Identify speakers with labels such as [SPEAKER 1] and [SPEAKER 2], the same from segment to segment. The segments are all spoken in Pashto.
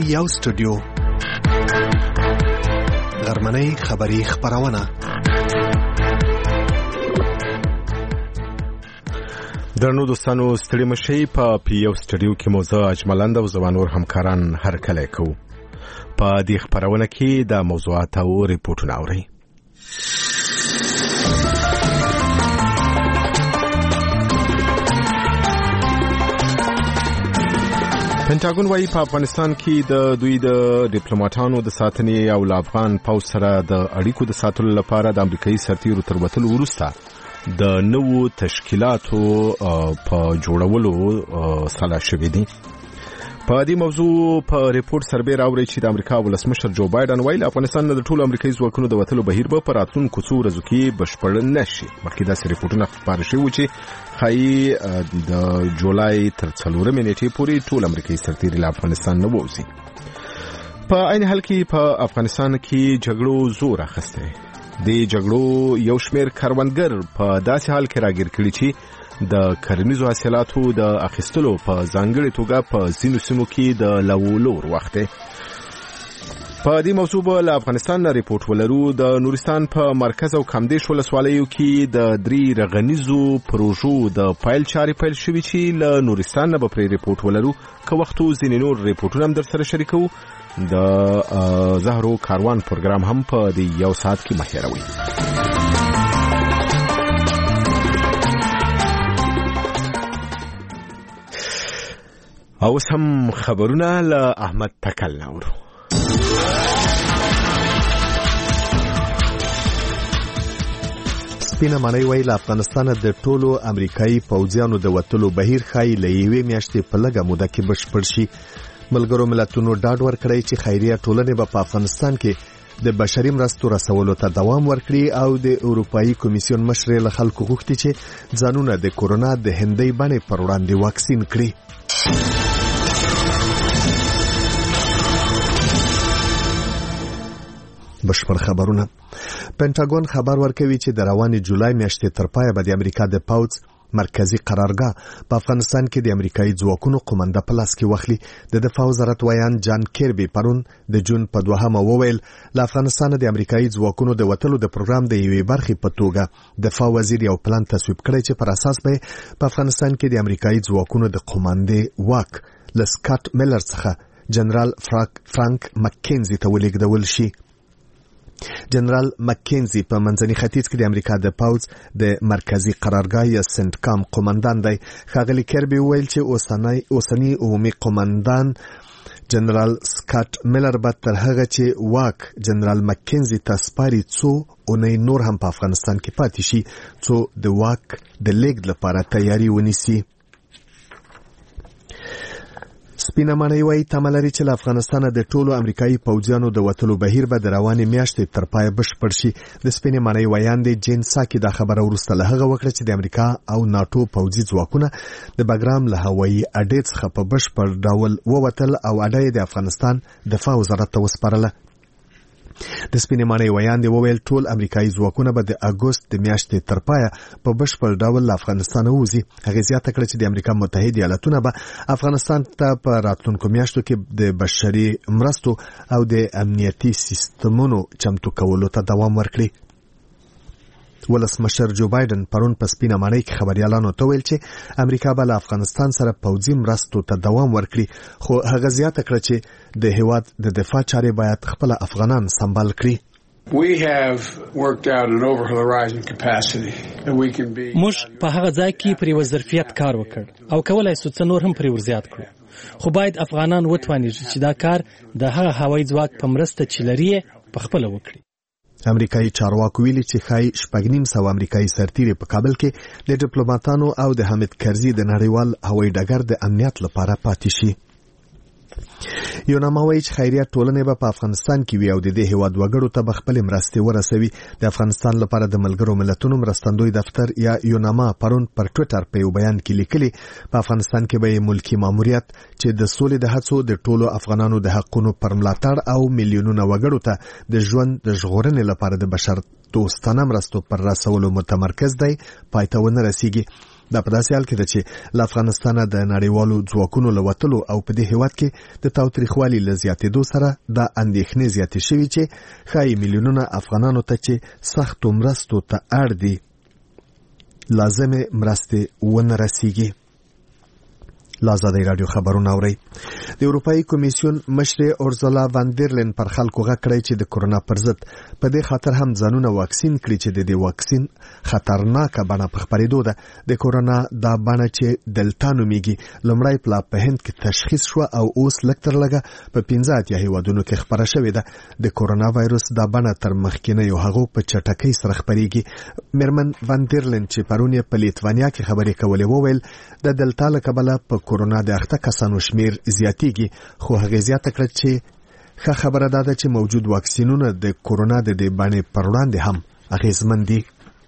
[SPEAKER 1] یو سټوډیو غرمنۍ خبری خبرونه
[SPEAKER 2] درنو دوستانو ستړي مشي په یو سټوډیو کې موضوع اجملند او زوانور همکاران هر کله کوو په دې خبرونه کې د موضوعات او ریپورتونه اوري. پنټاګون وايي په افغانستان کې د دوی د ډیپلوماټانو د ساتنې او افغان پوځ سره د اړیکو د ساتلو لپاره د امریکایي سرتیرو تر وتلو وروسته د نوو تشکیلاتو په جوړولو سلا شوې دي. په دې موضوع په ریپورت سربې راوړي چې د امریکا ولسمشر جو بایدن ویل افغانستان د ټولو امریکایي ځواکونو د وتلو بهیر به په راتلونکو څو ورځو کې بشپړ نشي. مخکې داسې ریپورتونه خپاره شوي چې ښایي د جولای تر 4 نیټې پورې ټول امریکایي سرتیري له افغانستان نه ووځي. په عین حال کې په افغانستان کې جګړو زور اخیستی. د جګړو یو شمېر کروندګر په داسې حال کې راګیر کړي چې د کرنیزو حاصلاتو د اخیستلو په ځانګړې توګه په ځینو سیمو کې د لولور وخت دی. په دې موضوع به له افغانستان نه ریپورت ولرو. د نورستان په مرکز او کامدیش ولسوالیو کې د 3 رغنیزو پروژو د فایل چارې پیل شوي چې له نورستان نه به پرې ریپورت ولرو. که وختو ځینې نور ریپورتونه هم در سره شریکو. د زهرو کاروان پروګرام هم په دې یو ساعت کې مهیروي. او هم خبرونه له احمد تکل نورو.
[SPEAKER 1] سپینه معنی ویل افغانستان د ټولو امریکایي پوځیانو د وتلو بهیر خای له یوې میاشتې په لږه موده کې بشپړ شي. ملګرو ملتونو ډاډ ورکړی چې خیریه ټولنې به په افغانستان کې د بشري مرستو رسولو ته دوام ورکړي او د اروپאי کمیسیون مشر له خلکو غوښتي چې ځانونه د کورونا د هندۍ بڼې پر وړاندې واکسین کړي. بشپړ خبرونه. پنټاګون خبر ورکوي چې د روانې جولای میاشتې تر پایه به د امریکا د پوځ مرکزی قرارګاه په افغانستان کې د امریکایي ځواکونو قومنده په لاس کې واخلي. د دفاع وزارت ویان جان کیربي پرون د جون په 2 وویل له افغانستان د امریکایي ځواکونو د وتلو د پروګرام د یوې برخې په توګه دفاع وزیر یو پلان تصویب کړی چې پر اساس به په افغانستان کې د امریکایي ځواکونو د قومندې واک له سکاټ میلر څخه جنرال فرانک مکینزي ته ولېږدول شي. جنرال مکینزي په منځني ختیځ کې د امریکا د پوځ د مرکزی قرارګاه یا سنټکام قومندان دی. ښاغلي کیربي ویل چې اوسنی عمومي قومندان جنرال سکاټ میلر به تر هغه چې واک جنرال مکینزي ته سپاري څو اونۍ نور هم په افغانستان کې پاتې شي څو د واک د لیږد لپاره تیاری ونیسي. سپینه معنی وایي تمه لري چې له افغانستان د ټولو امریکایي پوځیانو د وتلو بهیر به د روانې میاشتې تر پایه بشپړ شي. د سپینې معنی ویاندې جین ساکي دا خبره وروسته له هغه وکړه چې د امریکا او ناتو پوځي ځواکونه د بګرام له هوایي اډې څخه په بشپړ ډول ووتل او اډه یې د افغانستان دفاع وزارت ته وسپارله. د سپینې معنی ویاندې وویل ټول امریکایي ځواکونه به د اګوست د میاشتې تر پایه په بشپړ ډول له افغانستان ووځي. هغه زیاته کړه چې د امریکا متحده ایالاتونه به افغانستان ته په راتلونکو میاشتو کې د بشري مرستو او د امنیتي سیستمونو چمتو کولو ته دوام ورکړي. ولسمشر جو بایدن پرون په سپینه معنی کې خبريالانو ته ویل چې امریکا به له افغانستان سره پوځي مرستو ته دوام ورکړي. خو هغه زیاته کړه چې د هیواد د دفاع چارې باید خپل افغانان سمبال کړي.
[SPEAKER 3] موږ په هغه ځای کې پر یو ظرفیت کار وکړ او کولای شو څه نور هم پر ورزيات کړو. خو باید افغانان وتوانیږي چې دا کار د هغه هوایي ځواک په مرسته چې لري په خپل وکړي.
[SPEAKER 1] امریکایي چارواکو ویلي چې خای 9.5 امریکایي سرتیري په کابل کې د ډیپلوماټانو او د حامد کرزي د نړیوال هوایي ډګر د امنیت لپاره پاتې شي. یو ناموي چې خیریه ټولنې به په افغانستان کې وي او د دې هیواد وګړو ته خپل مرستې ورسوي. د افغانستان لپاره د ملګرو ملتونو مرستندوی دفتر یا یوناما پرون پر ټوئیټر په یو بیان کې لیکلي په افغانستان کې به ملکی ماموریت چې د سولې د هڅو د ټولو افغانانو د حقونو پر ملاتړ او میلیونونو وګړو ته د ژوند د ژغورنې لپاره د بشر دوستانه مرستو پر رسولو متمرکز دی پای ته ونه رسیږي. دا په داسې حال کې ده چې له افغانستانه د نړیوالو ځواکونو له وتلو او په دې هیواد کې د تاوتریخوالي له زیاتېدو سره د اندېښنې زیاتې شوي چې ښایي میلیونونه افغانانو ته چې سختو مرستو ته اړ دي لازمې مرستې ونه رسیږي. لا ازادي رادیو خبرونه اوري. د اروپאי کمیسیون مشر اورزولا وان در لین پر خلکو غکړی چې د کورونا پر ضد په دې خاطر هم ځانونه واکسین کړي چې د دې واکسین خطرناکه بڼه په خپرېدو ده. د کورونا دا بڼه چې دلتا نومیږي لومړی پلا په هند کې تشخیص شو او اوس لکتر لګه په 15 هیوادونو کې خبره شوې ده. د کورونا وایروس دا بڼه تر مخکینه یو هغه په چټکۍ سره خپرېږي. مرمن وان در لین چې پرون په لیتوانیا کې خبرې کولې وویل د دلتا له کبله په کورونا د اخته کسانو شمیر زیاتېږي، خو هغه زیاته کړه چې ښه خبره ده چې موجود واکسینونه د کورونا د دې بڼې پر وړاندې هم اغېزمن دي.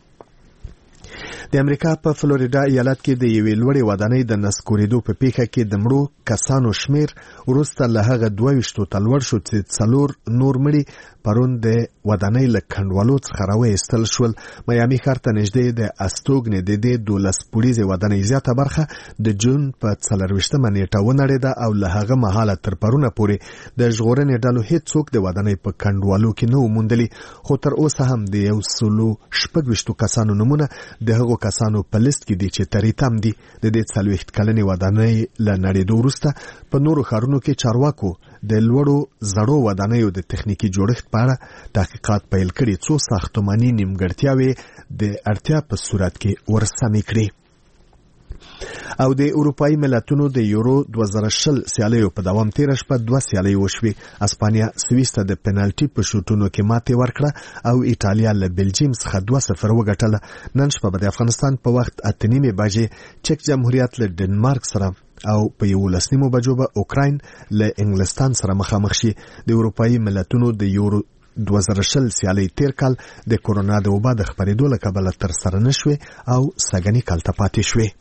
[SPEAKER 1] د امریکا په فلوریدا ایالت کې د یوې لوړې ودانۍ د نسکورېدو په پیښه کې د مړو کسانو شمیر وروسته له هغه 22 ته لوړ شو چې 4 نور مړي پرون د ودانۍ له کنډوالو څخه راوایستل شول. میامي ښار ته نږدې د استوګنې د دې 12 پوړیزې ودانۍ زیاته برخه د جون په 24مه نیټه ونړېده او له هغه مهاله تر پرونه پورې د ژغورنې ډلو هیڅوک د ودانۍ په کنډوالو کې نه و موندلي، خو تر اوسه هم د 126 کسانو نومونه د هغو کسانو په لیست کې دي چې تریتم دي. د دې 40 کلنې ودانۍ له نړېدو وروسته په نورو ښارونو کې چارواکو د لوړو زړو ودانیو د تخنیکی جوړښت په اړه تحقیقات پیل کړي څو ساختماني نیمګړتیاوې د اړتیا په صورت کې ورسمې کړي. او د اروپאי ملتونو د یورو 2020 سیالیو په دوام تیر شپه 2 سیالۍ وشوي. اسپانیا سویس ته د پنالټي په شوټونو کې ماتې ورکړه او ایټالیا له بلجیم څخه 2-0 وګټله. نن شپه د افغانستان په وخت 8:30 بجې چک جمهوریت له ډنمارک سره او په 11:00 بجو به اوکراین له انګلستان سره مخامخ شي. د اروپאי ملتونو د یورو 2020 سیالۍ تیر کال د کورونا د وبا د خپرېدو له کبله تر سره نشوي او سګنی کال ته پاتې شوي.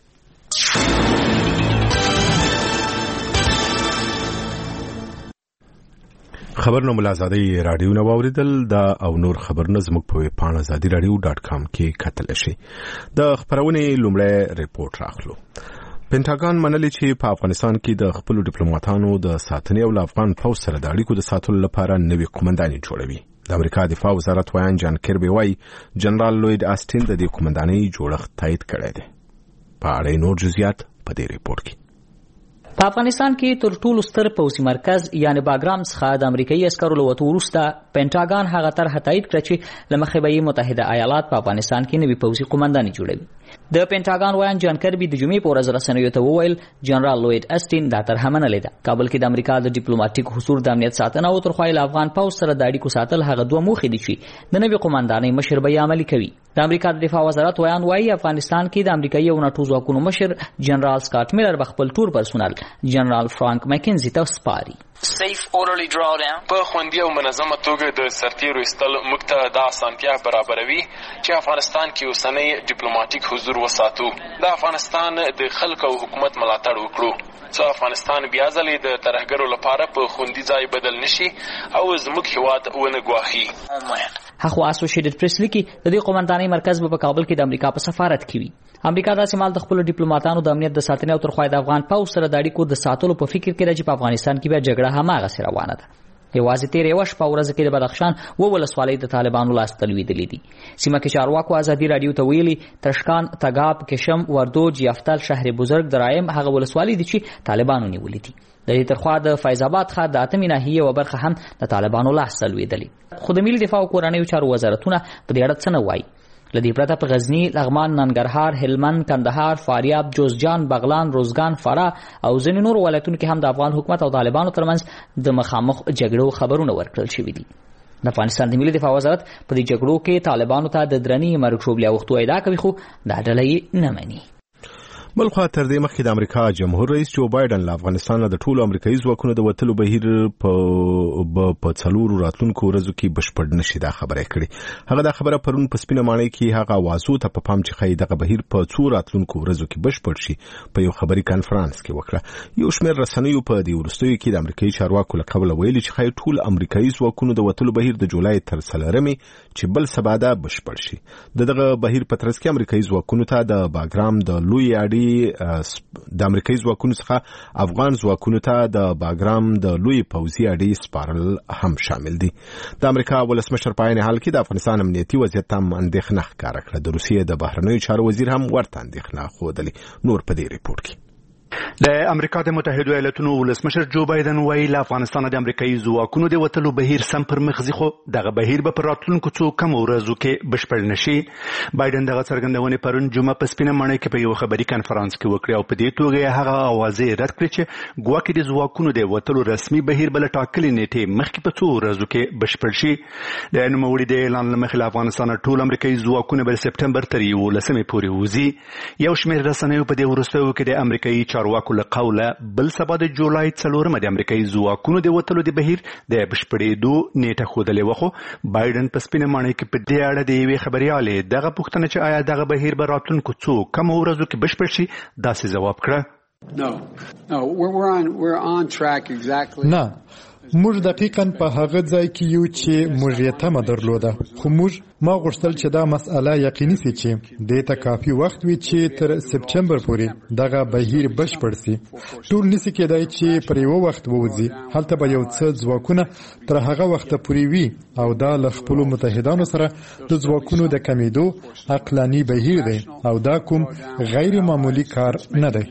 [SPEAKER 2] خبرونه ملازادي رادیو نو اوریدل دا او نور خبرونه زموږ په پاڼه azadiradio.com کې کتل شي. د خبرونه لومړی ریپورت راخلو. پینټاګان منلي چې په افغانستان کې د خپل ډیپلوماټانو د ساتنې او افغان پوځ سره د اړیکو د ساتلو لپاره نوې قومنداني جوړوي. د امریکا دفاع وزارت وایي جان کیربي وایي جنرال لوید آستین د دې قومنداني جوړښت تایید کړی دی. په اړه نور جزئیات په دې ریپورت کې.
[SPEAKER 4] په افغانستان کې تر ټولو ستر پوځي مرکز یعنی باګرام څخه د امریکایي عسکرو له وتو وروسته پینټاګان هغه طرح تایید کړ چې له مخې به متحده ایالات په افغانستان کې نوې پوځي قومنداني جوړوي. د پینټاګان وایي جان کیربي د جمعې په ورځ رسنیو ته وویل جنرال لوید آستین دا طرحه منلې ده. کابل کې د امریکا د ډیپلوماټیک حضور د امنیت ساتنه او تر خوا له افغان پوځ سره د اړیکو ساتل هغه دوه موخې دي چې د نوې قومندانۍ مشر به عملي کوي. د امریکا د دفاع وزارت وایي افغانستان کې د امریکایي او ناتو ځواکونو مشر جنرال سکاټ میلر به خپل ټول پرسونل جنرال فرانک مکینزي ته سپاري.
[SPEAKER 5] په خوندي او منظمه توګه د سرتیرو ایستل موږ ته د اسانتیا برابروي چې افغانستان کې اوسنۍ ډیپلوماټیک حضور وساتو. د افغانستان د خلکو او حکومت ملاتړ وکړو څو افغانستان بیا ځلې د ترهګرو لپاره په خوندي ځای بدل نشي او زموږ هیواد ونه ګواښي.
[SPEAKER 4] هغه اسوسییټډ پریس لیکي د دې قومندانۍ مرکز په کابل کې د امریکا په سفارت کې وي. امریکا د سیمال د خپل ډیپلوماټانو د امنیت د ساتنې او تر خوا د افغان پوځ سره د اړیکو د ساتلو په فکر کې ده چې په افغانستان کې بیا جګړه هماغه سره روانه ده. یوازې تیرې وش په ورځ کې د بدخشان ولسوالۍ د طالبانو لاس تلویدلې دي. سیمه کې چارواکو ازادي رادیو ته ویلي ترشکان، تګاب، کشم، وردوج، یفتل، شهر بزرګ، درایم هغه ولسوالۍ دي چې طالبانو نیولې دي. د دې ترخوا د فیض آباد ښار د اتمې ناحیې او برخه هم د طالبانو لاس تلویدلې. خو د ملي دفاع او کورنیو چارو وزارتونه په دې اړه څه نه وایي. لدی پرته په غزنی، لغمان، ننګرهار، هلمند، کندهار، فاریاب، جوزجان، بغلان، روزګان، فراه او ځینې نور ولایتونو کې هم د افغان حکومت او طالبانو ترمنځ د مخامخ جګړو خبرونه ورکړل شوي دي. د افغانستان د ملي دفاع وزارت په دې جګړو کې طالبانو ته د درنې مرګ ژوبلې اوختو ادعا کوي، خو دا ډله یې نه مني.
[SPEAKER 2] بل خو تر دې مخکې د امریکا جمهور رئیس جو بایدن له افغانستان د ټولو امریکایي ځواکونو د وتلو بهیر په څلورو راتلونکو ورځو کې بشپړ نشي دا خبره کړې. هغه دا خبره پرون په سپینه ماڼۍ کې هغه وازو ته په پام چې خای دغه بهیر په څو راتلونکو ورځو کې بشپړ شي په یو خبري کانفرنس کې وکړه. یو شمېر رسنیو په دې ورستیو کې د امریکایي چارواکو له قبل ویلي چې خای ټول امریکایي ځواکونو د وتلو بهیر د جولای تر 3 چې بل سبا دا بشپړ شي. دغه بهیر په ترڅ کې امریکایي ځواکونو ته د باګرام د لوی اډي د امریکایي ځواکونو څخه افغان ځواکونو ته د باګرام د لوی پوځي اډې سپارل هم شامل دي. د امریکا ولسمشر په عین حال کې د افغانستان امنیتي وضعیت هم اندېښنه ښکاره کړه. د روسیې د بهرنیو چارو وزیر هم ورته اندېښنه ښودلې. نور په دې ریپورت کې
[SPEAKER 6] د امریکا د متحده ایالاتونو ولسمشر جو بایدن وایي له افغانستان د امریکایي ځواکونو د وتلو بهیر سم پر مخ ځي، خو دغه بهیر به په راتلونکو څو کم ورځو کې بشپړ نشي. بایدن دغه څرګندونې پرون جمعه په سپینه ماڼۍ کې په یو خبري کانفرنس کې وکړه او په دې توګه هغه اوازې رد کړې چې ګواکې د ځواکونو د وتلو رسمي بهیر بل ټاکلې نیټه مخکې په څو ورځو کې بشپړ شي. د نوموړي د اعلان لمخې له افغانستان ټول امریکایي ځواکونه به سپټمبر تر 11 پورې وځي. یو شمېر رسنیو په دې وروستیو کې د امریکایي چارواکو له قوله بل سبا د جولای 4 د امریکایي ځواکونو د وتلو د بهیر د بشپړېدو نیټه ښودلې وه، خو بایدن په سپینه ماڼۍ کې په دې اړه د یوې خبریالې دغه پوښتنه چې آیا دغه بهیر به راتلونکو څو کم ورځو کې بشپړ شي داسې ځواب کړه.
[SPEAKER 7] نه، موږ دقیقاً په هغه ځای کې یو چې موږ یې تمه درلوده، خو ما غوښتل چې دا مسأله یقیني سي چې دې ته کافي وخت وي چې تر سپټمبر پورې دغه بهیر بشپړ سي. ټول نسی کېدای چې پر یو وخت ووځي، هلته به یو څه ځواکونه تر هغه وخت پورې وي او دا له خپلو متحدانو سره د ځواکونو د کمیدو عقلاني بهیر دی او دا کوم غیر معمولی کار نه دی.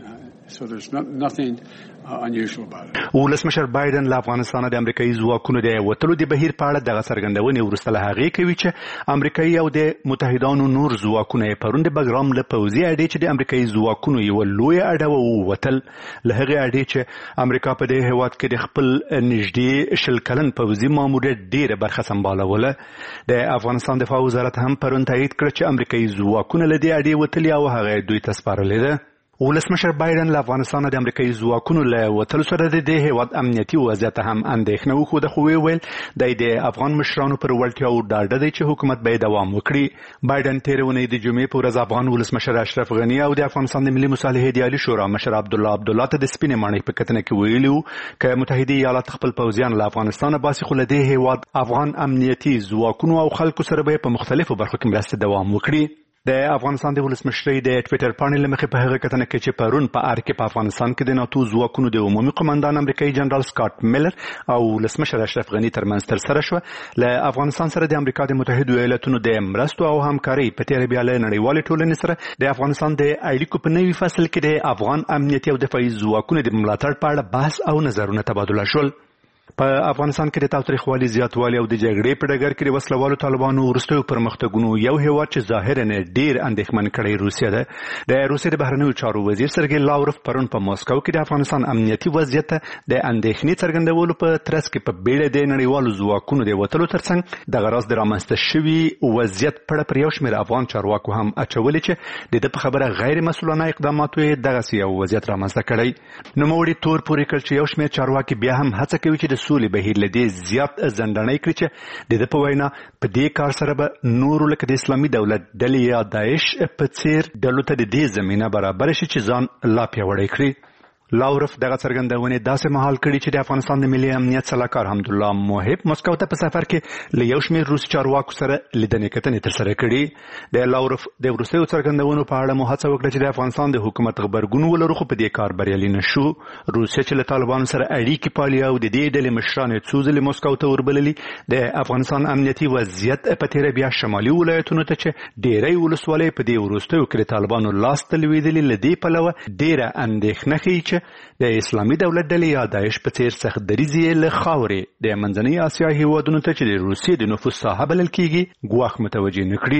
[SPEAKER 6] ولسمشر بایدن له افغانستان د امریکایي ځواکونو د وتلو د بهیر په اړه دغه څرګندونې وروسته له هغې کوي چې امریکایي او د متحدانو نور ځواکونه یې پرون د بګرام له پوځي اډې چې د امریکایي ځواکونو یوه لویه اډه ووتل، له هغې اډې چې امریکا په دې هېواد کې د خپل نږدې 10 کلن پوځي ماموریت ډېره برخه سمبالوله. د افغانستان دفاع وزارت هم پرون تایید کړ چې امریکایي ځواکونه له دې اډې وتلي او هغه دوی ته سپارلې ده. ولسمشر بایدن له افغانستان د امریکایي ځواکونو له وتلو سره د دې هېواد امنیتي وضعیت هم اندېښنه وښوده، خو ویل دی د افغان مشرانو پر وړتیاو ډاډه دی چې حکومت به دوام وکړي. بایدن تېره اونۍ د جمعې په ورځ افغان ولسمشر اشرف غني او د افغانستان د ملي مصالحې د عالي شورا مشر عبدالله ته د سپینې ماڼۍ په کتنه کې ویلي وو که متحده ایالات خپل پوځیان له افغانستانه باسي، خو له دې هېواد افغان امنیتي ځواکونو او خلکو سره به په مختلفو برخو کې مرسته دوام وکړي. د افغانستان د ولسمشرۍ د ټویټر پاڼې له مخې په هغه کتنه کې چې پرون په ار کې په افغانستان کې د ناتو ځواکونو د عمومي قماندان امریکایي جنرال سکاټ میلر او ولسمشر اشرف غني ترمنځ ترسره شوه. له افغانستان سره د امریکا د متحدو ایالاتونو د مرستو او همکارۍ په تېره بیا له نړیوالې ټولنې سره د افغانستان د اړیکو په نوي فصل کې د افغان امنیتي او دفاعي ځواکونو د ملاتړ په اړه بحث او نظرونه تبادله شول. په افغانستان کې د تاوتریخوالي زیاتوالی او د جګړې په ډګر کې د وسلوالو طالبانو وروستیو پرمختګونو یو هېواد چې ظاهراً ډېر اندېښمن کړی روسیه ده. د روسیې د بهرنیو چارو وزیر سرګی لاوروف پرون په ماسکو کې د افغانستان امنیتي وضعیت ته د اندېښنې څرګندولو په ترڅ کې په بیړه د نړیوالو ځواکونو د وتلو ترڅنګ دغه راز د رامنځته شوي وضعیت په اړه پر یو شمېر افغان چارواکو هم اچولې چې د ده په خبره غیر مسؤلانه اقداماتو یې دغسې یو وضعیت رامنځته کړی. نوموړي تور پورې کړ چې یو شمېر چارواکي بیا هم هڅه کوي چې د سولې بهیر له دې زیات زندنۍ کړي چې د ده په وینا په دې کار سره به نورو لکه د اسلامي دولت ډلې یا داعش په څیر ډلو ته د دې زمینه برابره شي چې ځان لا پیاوړی کړي. لاوروف دغه څرګندونې داسې مهال کړي چې د افغانستان د ملي امنیت سلاکار حمدالله موحب مسکو ته په سفر کې له یو شمېر روسي چارواکو سره لیدنې کتنې ترسره کړي. د لاوروف د وروستیو څرګندونو په اړه مو هڅه وکړه چې د افغانستان د حکومت غبرګون ولرو، خو په دې کار بریالي نه شو. روسیه چې له طالبانو سره اړیکې پالي او د دې ډلې مشران یې څو ځلې مسکو ته وربللي، د افغانستان امنیتي وضعیت په تېره بیا شمالي ولایتونو ته چې ډېری ولسوالۍ په دې وروستیو کې د طالبانو لاس ته لوېدلي، له دې پلوه ډېره اندېښنه ښیي چې د اسلامي دولت ډلې یا داعش په څیر سخت دریځ یې له خاورې د منځنۍ اسیا هېوادونو ته چې د روسیې د نفوذ ساحه بلل کېږي ګواښ متوجه نه کړي.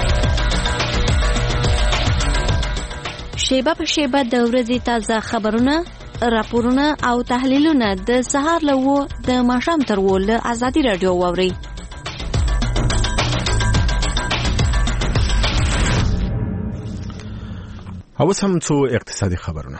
[SPEAKER 8] شیبه په شیبه د ورځې تازه خبرونه، راپورونه او تحلیلونه د سهار له 9 د ماښام تر 10 له ازادي راډیو واورئ.
[SPEAKER 2] اوس هم څو اقتصادي خبرونه.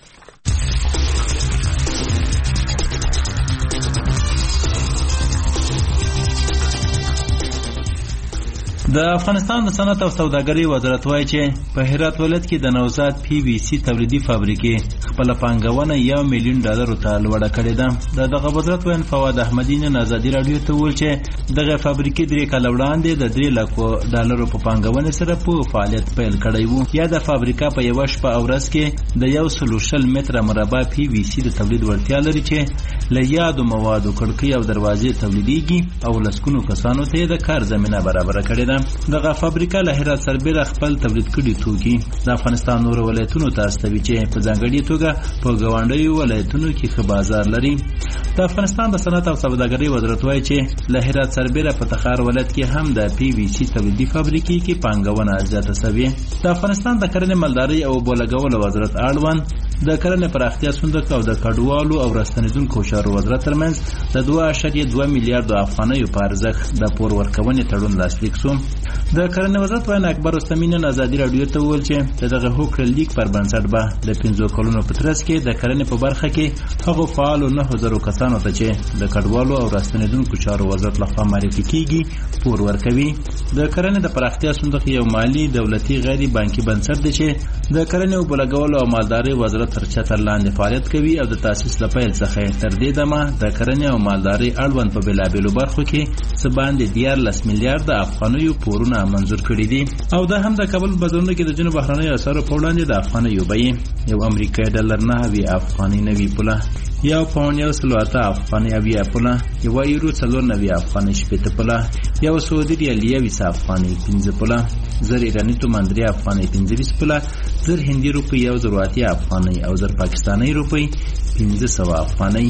[SPEAKER 9] د افغانستان د صنعت او سوداګرۍ وزارت وایي چې په هرات ولایت کې د نوزاد پی وی سی تولیدي فابریکې خپل پانګونه $1 میلیون ته لوړه کړې ده. دغه وزارت وین فواد احمدی نن ازادي رادیو ته وویل چې دغه فابریکې 3 کال وړاندې د $3 لک په پانګونه سره په فعالیت پیل کړی وو. یا د فابریکا په یو شپه او ورځ کې د 130 متره مربع پی وی سی د تولید وړتیا لري چې له یادو موادو کړکۍ او دروازې تولیدېږي او لسکونو کسانو ته د کار زمينه برابر کړې ده. دغه فابریکا له هرات سربېره خپل تولید کړي توکي د افغانستان نور ولایتونو ته استوي چې په ځانګړي توګه په ګاونډیو ولایتونو کې ښه بازار لري. د افغانستان د صنعت او سوداګرۍ وزارت وایي چې له هرات سربېره په تخار ولایت کې هم د پی وی سی تولیدي فابریکې کې پانګونه زیاته شوې. د افغانستان د کرنې مالدارۍ او بولګولو وزارت اړوند د کرنې پراختیا صندوق او د کډوالو او راستنیدونکو چارو وزارت ترمنځ د 2.2 میلیارډ افغانیو په ارزښت د پور ورکونې تړون لاسلیک شو. د کرنې وزارت وایي اکبر رستمی نن ازادي رادیو ته وویل چې دغه هوکړه لیک پر بنسټ به د 5 کلونو په ترڅ کې د کرنې په برخه کې هغو فعالو 9000 کسانو ته چې د کډوالو او راستنیدونکو چارو وزارت لخوا معرفي کیږي پور ورکوي. د کرنې د پراختیا صندوق یو مالی دولتي غیر بانکي بنسټ دی چې د کرنې او بولګولو او مالدارۍ وزارت تر چتر لاندې فعالیت کوي او د تاسیس له پیل څخه تر دې دمه د کرنې او مالدارۍ اړوند په بېلابېلو برخو کې څه باندې 14 میلیارډ افغانیو پورونه منظور کړي دي. او دا هم د کابل بازارونو کې د جنوب بهرنیو اسعارو په وړاندې د افغانیو بیې یو امریکایي ډالر 9 افغاني 9 پوله، یو پاونډ 108 افغاني 8 پوله، یو یورو 490 افغاني 8 پوله، یو سعودي ریال 20 افغاني 15 پوله، زر ایرانی تومان 3 افغاني 15 پوله، زر هندي روپی 1080 افغاني او زر پاکستاني روپی 1500 افغاني.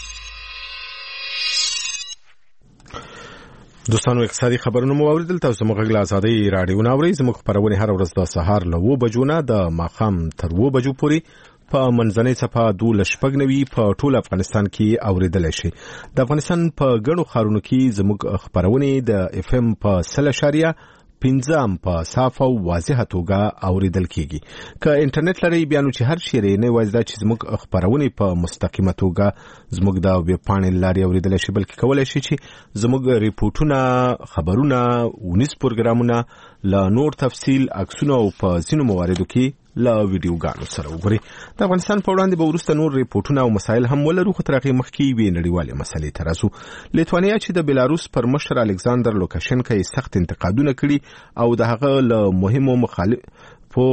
[SPEAKER 2] دوستانو اقتصادي خبرونه مو اوریدل. تاسو موږ غږ آزادۍ رادیو ناوړي. زموږ خبرونه هر ورځ د سهار له 9 بجو نه د ماښام تر 2 بجو پورې په منځنۍ صفحه 12 په ټول افغانستان کې اوریدل شي. د افغانستان په ګڼو ښارونو کې زموږ خبرونه د اف ام په 0.15 په صاف او واضحه توګه اوریدل کیږي. که انټرنیټ لري بیا نو چې هر شی نه وایي چې زموږ خبرونه په مستقیمه توګه زموږ د ویب پاڼې لاري اوریدل شي، بلکې کولای شي چې زموږ ریپورتونه، خبرونه، ونیس پروګرامونه له نور تفصیل عکسونه او په ځینو مواردو کې لا ویډیوګانو سره وګوري. د افغانستان په وړاندې به وروسته نور ریپورتونه او مسایل هم ولرو، خو تر هغې مخکې یوې نړیوالې مسلې ته راځو. لیتوانیا چې د بیلاروس پر مشر الکساندر لوکاشنکا یې سخت انتقادونه کړي او د هغه له مهمو مخالفو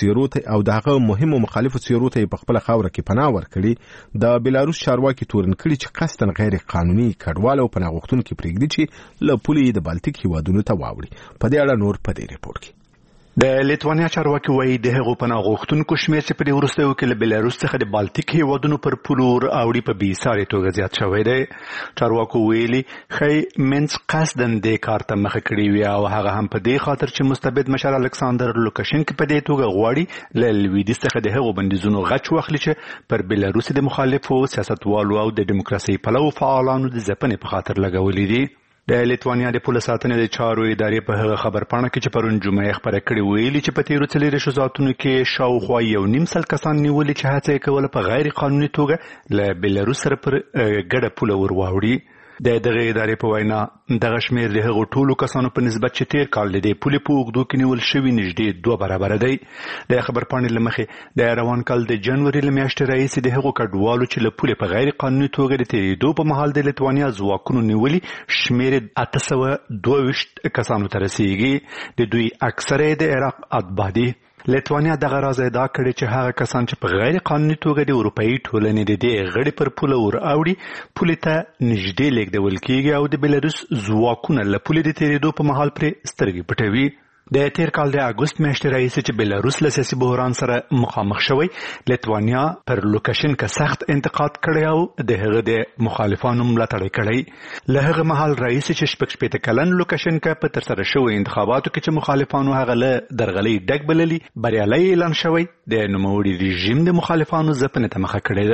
[SPEAKER 2] څیرو ته په خپله خاوره کې پناه ورکړي، د بیلاروس چارواکي تورن کړي چې قصداً غیر قانوني کډوال او پناه غوښتونکي پرېږدي چې له پولې د بالتیک هیوادونو ته واوړي. په دې اړه نور په دې ریپورت کې
[SPEAKER 6] د لیتوانیا چارواکي وایي د هغو پناه غوښتونکو شمېر چې په دې وروستیو کې له بیلاروس څخه د بالتیک هیوادونو پر پولو اوړي په بېسارې توګه زیات شوی دی. چارواکو ویلي ښایي مینسک قصداً دې کار ته مخه کړې وي او هغه هم په دې خاطر چې مستبد مشر الکساندر لوکاشنکا په دې توګه غواړي له لویدیځ څخه د هغو بندیزونو غچ واخلي چې پر بیلاروس د مخالفو سیاستوالو او د ډیموکراسۍ پلوو فعالانو د ځپنې په خاطر لګولي دي. د لیتوانیا د پوله ساتنې د چارو ادارې په هغه خبرپاڼه کې چې پرون جمعه خبره کړې ویلي چې په تیرو 4 ساعتونو کې شاوخوا 1.5 سل کسان نیولي چې هڅه یې کوله په غیر قانوني توګه له بیلاروس سره پر ګډه پوله ور واوړي. د دغه ادارې په وینا دغه شمېر د هغو ټولو کسانو په نسبت چې تیر کال د دې پولې په اوږدو کې نیول شوي نږدې 2 برابره دی. د خبرپاڼې له مخې د روان کال د جنوري له میاشتې راهیسې د هغو کډوالو چې له پولې په غیر قانوني توګه د تېرېدو په مهال د لیتوانیا ځواکونو نیولي شمېر 822 کسانو ته رسیږي. د دوی اکثره د عراق اتباع دي. لیتوانیا دغه راز ادعا کړې چې هغه کسان چې په غیر قانوني توګه د اروپایي ټولنې د دې غړي پر پوله ور اوړي پولې ته نږدې لیږدول کیږي او د بیلاروس ځواکونه له پولې د تېرېدو په مهال پرې سترګې پټوي. د تیر کال د اګوست میاشتې راهیسې چې بیلاروس له سیاسي بحران سره مخامخ شوی، لیتوانیا پر لوکاشنکا سخت انتقاد کړی او د هغه د مخالفانو ملاتړ کړی. له هغه مهال راهیسې چې 46 کلن لوکاشنکا په ترسره شوی انتخاباتو کې چې مخالفانو هغه له درغلۍ ډک بللي بریالی اعلان شوی، د نوموړي رژیم د مخالفانو ځپنې ته مخه کړې ده.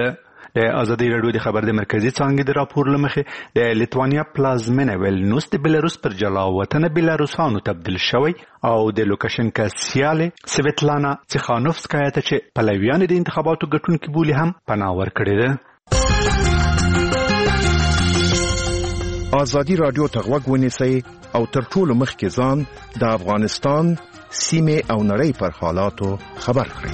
[SPEAKER 6] د ازادي رادیو د خبر د مرکزی څانګې د راپور لمخې د لیتوانیا پلازمینه ویلنوس د بلاروس پر جلا وطن بلاروسانو تبدیل شوی او د لوکاشنکا سیاله سویتلانا تیخانوفسکایا ته چې پلویان د انتخاباتو ګټونکي بولی هم پناه ورکړې ده.
[SPEAKER 10] ازادي رادیو ته غوږ ونیسئ او تر ټولو مخکې ځان د افغانستان سیمې او نړۍ پر حالاتو خبر کړئ.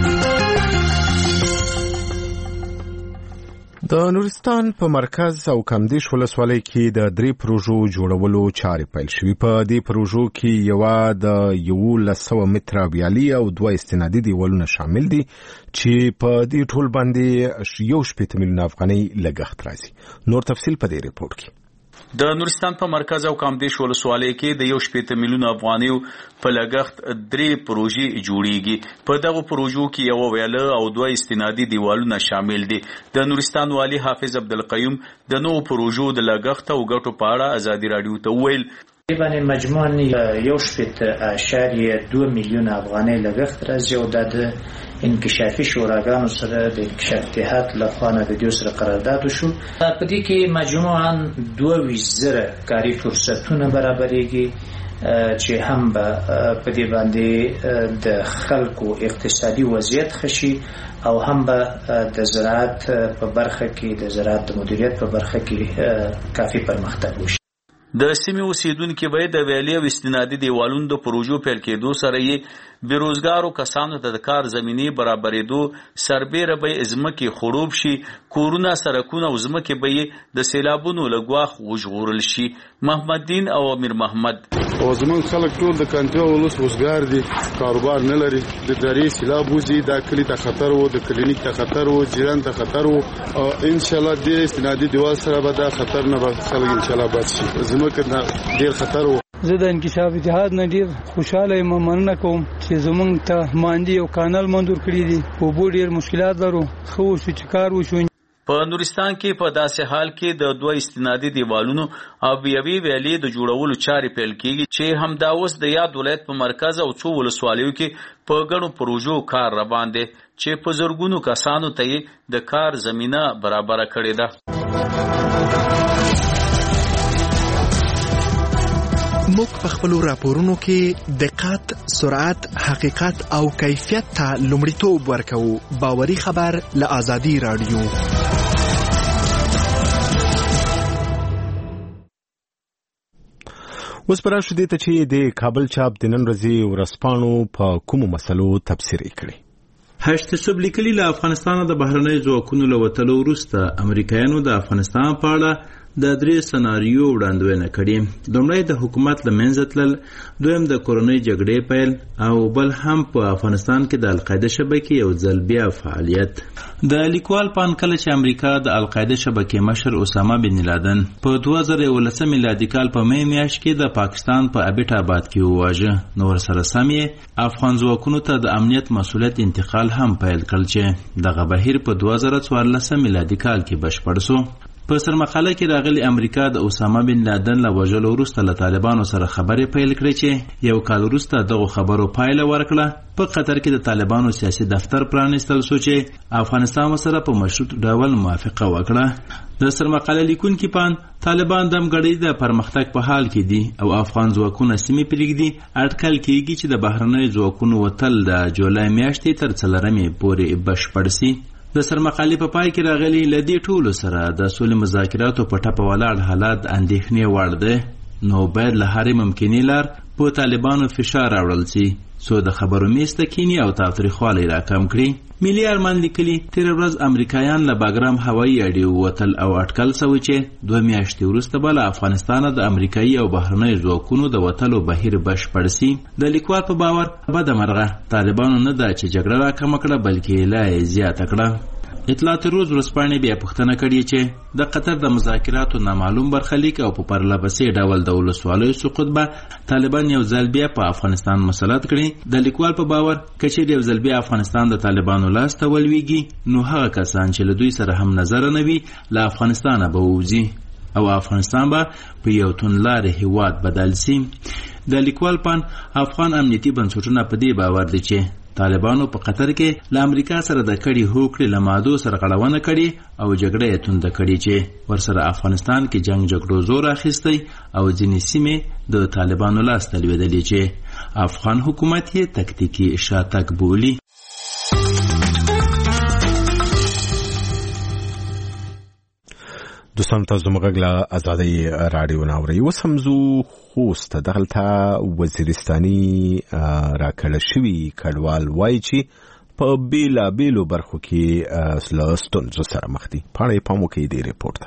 [SPEAKER 2] د نورستان په مرکز او کمدیش ولسوالۍ کې د 3 پروژو جوړولو چارې پیل شوې. په دې پروژو کې یو د 1100 متره ویالي او 2 استنادي دیوالونه شامل دي چې په دې ټول باندې 1.8 میلیون افغانۍ لګښت راځي. نور تفصیل په دې ریپورت کې.
[SPEAKER 11] د نورستان په مرکز او کامدیش ولسوالۍ کې د 1.8 میلیون افغانیو په لګښت 3 پروژې جوړیږي. په دغه پروژو کې یو ویاله او 2 استنادي دیوالونه شامل دي. د نورستان والی حافظ عبدالقیوم د نو پروژو د لګښت او ګټو په اړه ازادي رادیو ته وویل
[SPEAKER 12] تقریبا مجموعاً 1.2 میلیون افغانۍ لګښت راځي او د انکشافي شوراګانو سره د انکشاف اتحاد لخوا نه د دې سره قرارداد وشو. په دې کې مجموعاً 2000 کاري فرصتونه برابرېږي چې هم په دې باندې د خلکو اقتصادي وضعیت خشي او هم د زراعت په برخه کې د زراعت د مدیریت په برخه کې کافي پرمختګ وشي.
[SPEAKER 11] د سیمې اوسیدونکو به د ویالې او استنادي دیوالونو د پروژو پیل کېدو سره یې بیروزګارو کسانو ته د کار زمینې برابرېدو سربېره به ځمکې خړوب شي، کورونه سرکونه او ځمکې به د سیلابونو له ګواښ وژغورل شي. محمد دین او امیر محمد
[SPEAKER 13] او زمونږ خلک ټول د کانټرول ولس وزګار دي، کاروبار نه لري، د درې سیلاب وځي، دا کلی ته خطر وو، د کلینیک ته خطر وو، جیران ته خطر وو. ان شاء الله د استنادي دیوال سره به دا خطر نه به خلک ان شاء الله بچ شي. زموږ نه ډیر خطر وو.
[SPEAKER 14] زه د انکشاف اتحاد نه ډیر خوشاله یم، مننه کوم چې زمونږ ته ماندی او کانال منظور کړی دي. په بو ډیر مشکلات لرو، خو چې کار وشو.
[SPEAKER 11] په نورستان کې په داسې حال کې د 2 استنادي دیوالونو او یوې ویالې د جوړولو چارې پیل کیږي چې همدا اوس د یاد ولایت په مرکز او څو ولسوالیو کې په ګڼو پروژو کار روان دی چې په زرګونو کسانو ته د کار زمینه برابر کړې ده.
[SPEAKER 15] موږ په خپل راپورونو کې دقت، سرعت، حقیقت او کیفیت ته لومړیتوب ورکوو. باوري خبر له ازادي رادیو.
[SPEAKER 2] اوس پر راشو دې ته چې د کابل چاپ د نن ورځې ورځپاڼو په کومو مسلو تبصرې کړي.
[SPEAKER 9] هشتسب لیکلي له افغانستان د بهرنۍ ځواکونو له وتلو وروسته امریکایانو د افغانستان په اړه د 3 سناریو وړاندوینه کړې. لومړی د حکومت له منځه تلل، دویم د کورنۍ جګړې پیل او بل هم په افغانستان کې د القاعده شبکې یو ځل بیا فعالیت. د لیکوال پان کله چې امریکا د القاعده شبکې مشر اسامه بن لادن په 2019 میلادي کال په می میاشت کې د پاکستان په ابټ آباد کې وواژه، نو ورسره سم یې افغان ځواکونو ته د امنیت مسؤلیت انتقال هم پیل کړل چې دغه بهیر په 2014 میلادي کال کې بشپړ شو. په سرمقاله کې راغلی امریکا د اسامه بن لادن له وژلو وروسته له طالبانو سره خبرې پیل کړې چې یو کال وروسته دغه خبرو پایله ورکړه. په قطر کې د طالبانو سیاسي دفتر پرانیستل شو چې افغانستان سره په مشروط ډول موافقه وکړه. د سرمقاله لیکونکي پان طالبان د همغږۍ د پرمختګ په حال کې دي او افغان ځواکونه سیمې پرېږدي. اټکل کېږي چې د بهرنیو ځواکونو وتل د جولای میاشتې تر 4 پورې بشپړ شي. د سرمقالې په پای کې راغلي له دې ټولو سره د سولې مذاکراتو په ټپه ولاړ حالات اندېښنې وړ دی، نو باید له هرې ممکنې لار په طالبانو فشار راوړل شي څو د خبرو میز ته کیني او تاوتریخوالی راکم کړي. ملي ارمان لیکلي تېره ورځ امریکایان له باګرام هوایي اډې ووتل او اټکل سوی چې 2 میاشتې وروسته به له افغانستانه د امریکایي او بهرنیو ځواکونو د وتلو بهیر بشپړ شي. د لیکوال په باور بده مرغه طالبانو نه ده چې جګړه راکمه کړه بلکې لا یې زیاته کړه. اطلاعات روز ورځپاڼې بیا پوښتنه کړې چې د قطر د مذاکراتو نامعلوم برخلیک او په پرلهپسې ډول د ولسوالیو سقوط به طالبان یو ځل بیا په افغانستان مسلط کړي. د لیکوال په باور که چیرې یو ځل بیا افغانستان د طالبانو لاس ته ولویږي نو هغه کسان چې له دوی سره هم نظر نه وي له افغانستانه به ووځي او افغانستان به په یو توندلارې هیواد بدل شي. د لیکوال پان افغان امنیتي بنسټونه په دې باور دي چې طالبانو په قطر کې له امریکا سره د کړي هوکړې له مادو سره غړونه کړي او جګړه یې تونده کړي چې ورسره افغانستان کې جګړو زور اخیستی او ځینې سیمې د طالبانو لاس ته لوېدلې چې افغان حکومت یې تکتیکي شاتګ بولي.
[SPEAKER 2] دوستان تاسو موږ له آزادۍ رادیو ناوړي وسمزو خوست دغلته وزیرستاني راکړل شوی کډوال وایي چې په بیلابیلو برخو کې ستونزو سره مخ دي. پاڼې پام وکړئ د ریپورت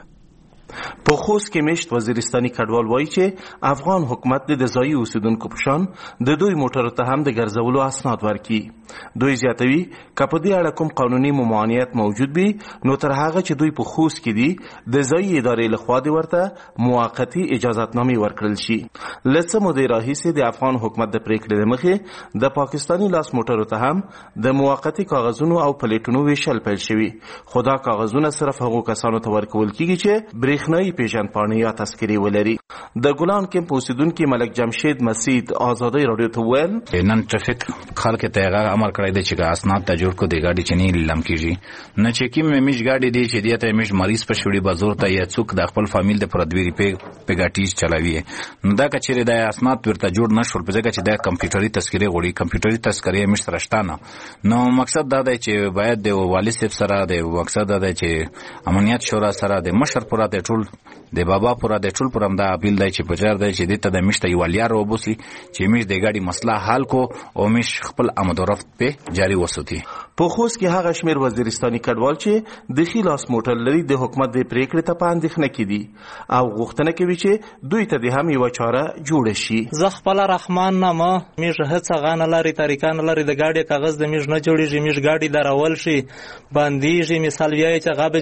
[SPEAKER 16] په خوست کې مشت وزیرستاني کډوال وایي چې افغان حکومت د ځایي اوسیدونکو په شان د دوی موټرو ته هم د ګرځولو اسناد ورکړي. دوی زیاتوي که په دې اړه کوم قانوني ممانعت موجود وي نو تر هغه چې دوی په خوست کې دي د ځایي ادارې لخوا د ورته موقتي اجازتنامې ورکړل شي. له څه مودې راهیسې د افغان حکومت د پریکړې له مخې د پاکستاني لاس موټرو ته هم د موقتي کاغذونو او پلیټونو ویشل پیل شوي، خو دا کاغذونه صرف هغو کسانو ته ورکول کیږي چې برېښنایي پیژندپاڼې یا تذکرې ولري. د ګلان کمپ اوسیدونکي ملک جمشید مسید آزادۍ رادیو ته وویل
[SPEAKER 17] نن ټرافیک خلک ته هغه امر کړی دی چې اسناد ته جوړ کو د ګاډي چې نه لیلام کیږي نه چې کیم میش ګاډي دی چې دیته میش مریض په شوړي بازار ته یا څوک د خپل فامیل د پردوی په ګاټیز چلاوي نو دا کچېره د اسناد ورته جوړ نشول په ځکه چې د کمپیوټري تذکرې غوړي کمپیوټري تذکرې مش سرشتانه نو مقصد دا دی چې باید د والي صاحب سره د مقصد دا دی چې امنیت شورا سره د مشر پورا د ټول د بابا پورا د ټول پرم دا اپیل دی چې بجار دی چې دته د مشته یوالیا روبوسی چې مش د ګاډي مسله حل کو او مش خپل آمد و رفت په جاری وساتي.
[SPEAKER 16] په خوست کې هغه شمیر وزیرستاني کډوال چې د خلاص موټر لري د حکومت د پریکړې ته پاند نه کیدي او غوښتنه کوي چې دوی ته د هم یو چاره جوړ شي.
[SPEAKER 18] زه خپل رحمان نامه میږه هڅه غانه لري طریقان لري د ګاډي کاغذ د میږ نه جوړیږي میږ ګاډي درول شي باندېږي مثال ویای چې غابه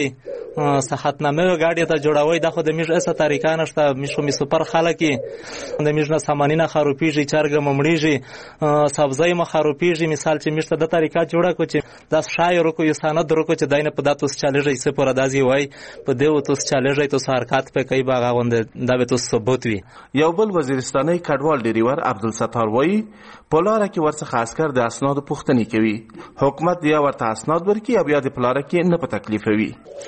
[SPEAKER 18] جوړوي صحت نامه ګاډي ته جوړوي د خو د میږ اسه طریقان شته میشو می سپر خلک د میږ نه سامانینه خروپیږي چرګ ممړیږي سبزی مخروپیږي مثال چې میشته د طریقه جوړه کو چې دا شاعر کو یو سند ورکو چې داینه په داتوس چالهږي څه پر دازي وای په دیو توس چالهږي تو حرکت په کوي باغ غوند دا به تو ثبوت وي.
[SPEAKER 16] یو بل وزیرستاني کډوال ډریور عبدالستار وای پولاره کې ورڅخه عسكر د اسناد پوښتنه کوي حکومت یا ورته اسناد ورکي او بیا د پولاره کې نه په تکلیف وي.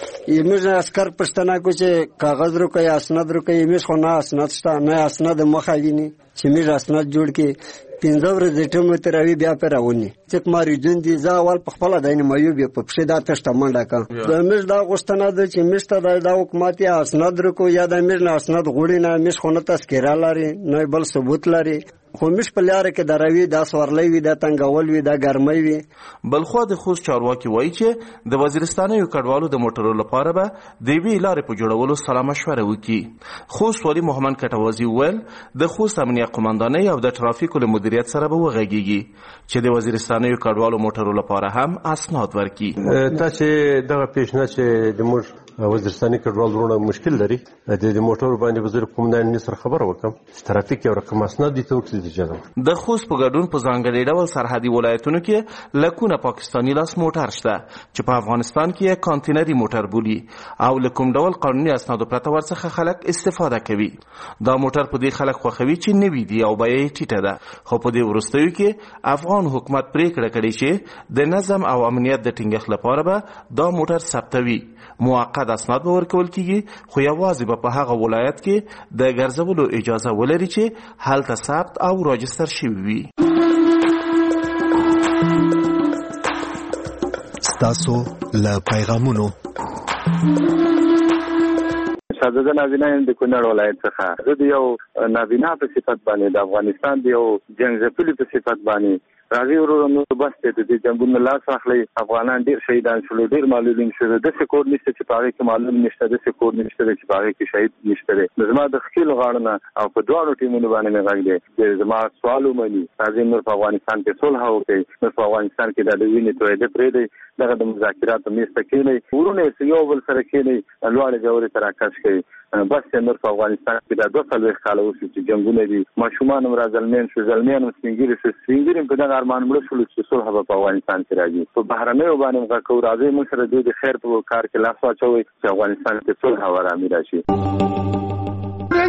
[SPEAKER 19] یمز عسكر پښتنه کو چې کاغذ ورکي اسناد ورکي یمز خو نه اسناد شته نه اسناد مخالینی چې میږ اسناد جوړ کې 15 ورځې ټیم تراوی بیا پرونی چې ماري جون دي ځاول په خپل داینه مایو بیا په پښه دا تشته منډه کا د مش دا غوښتنه ده چې مشته د حکومت یا اسناد ورکو یا د مش نه اسناد غوړي نه مش خو نه تذکره لري نه بل ثبوت لري خو مش په لاره کې دروي د سورلې وي د تنګول وي د ګرمۍ وي.
[SPEAKER 16] بلخو د خوست چارواکي وایي چې د وزیرستاني کډوالو د موټرو لپاره به د وی لارې په جوړولو سره مشوره وکړي. خوست ولی محمد کټوازی ویل د خوست امنیت قومندانۍ او د ترافیکو له مدیریت سره به وغږیږي چې د وزیرستاني کډوالو موټرو لپاره هم اسناد ورکړي.
[SPEAKER 20] تاسو دغه پیشنهاد چې د موږ وزیرستاني کډوال ورونه مشکل لري د موټرو باندې وزیر قومندان سره خبر وکم ترافیک یو رقم اسناد دي ته
[SPEAKER 16] د خوست په ګډون په ځانګړي ډول سرحدي ولایتونو کې لکونه پاکستاني لاس موټر شته چې په افغانستان کې کانتینري موټر بولي او لکوم ډول قانوني اسنادو پرته ورڅخه خلک استفاده کوي. دا موټر په دې خلک خوښوي چې نوي دي او بیه یې ټیټه ده خو په دې وروستیو کې افغان حکومت پریکړه کړې چې د نظم او امنیت د ټینګښت لپاره به دا موټر ثبتوي. موقت اسناد به ورکول کیږي خو یوازې به په هغه ولایت کې د ګرځولو اجازه ولري چې هلته ثبت او راجستر شوی وي.
[SPEAKER 1] ستاسو له پیغامونو
[SPEAKER 21] ساده نابینا د کونړ ولایت څخه زه د یو نابینا په صفت باندې د افغانستان د یو جنګ په صفت باندې راځي ورونو بس ته د جنگونو لاس اخلي افغانان ډیر شهیدان شول ډیر معلولین شول د سکور نشته چې پاره کې معلوم نشته د سکور نشته چې پاره کې شهید نشته زما د خپل غاړه او په دوه ټیمونو باندې نه غږی زما سوالو مې راځي نور په افغانستان کې صلح وکړي نور په افغانستان کې د وینې توې د پرې دی دغه د مذاکراتو میسته کې ورونه یو بل سره کې لوړ جوړې تراکش کوي بس نور په افغانستان کې د 2 کال خاله اوسې چې جنگونه دي ماشومان هم راځلمن شو ځلمن سپینګری په دغه ارمان مړ شول چې صلح په افغانستان کې راځي په بهرنیو باندې غوښتو راځي موږ سره د خیر په کار کې لاس واچوي چې افغانستان کې صلح او آرامي راشي.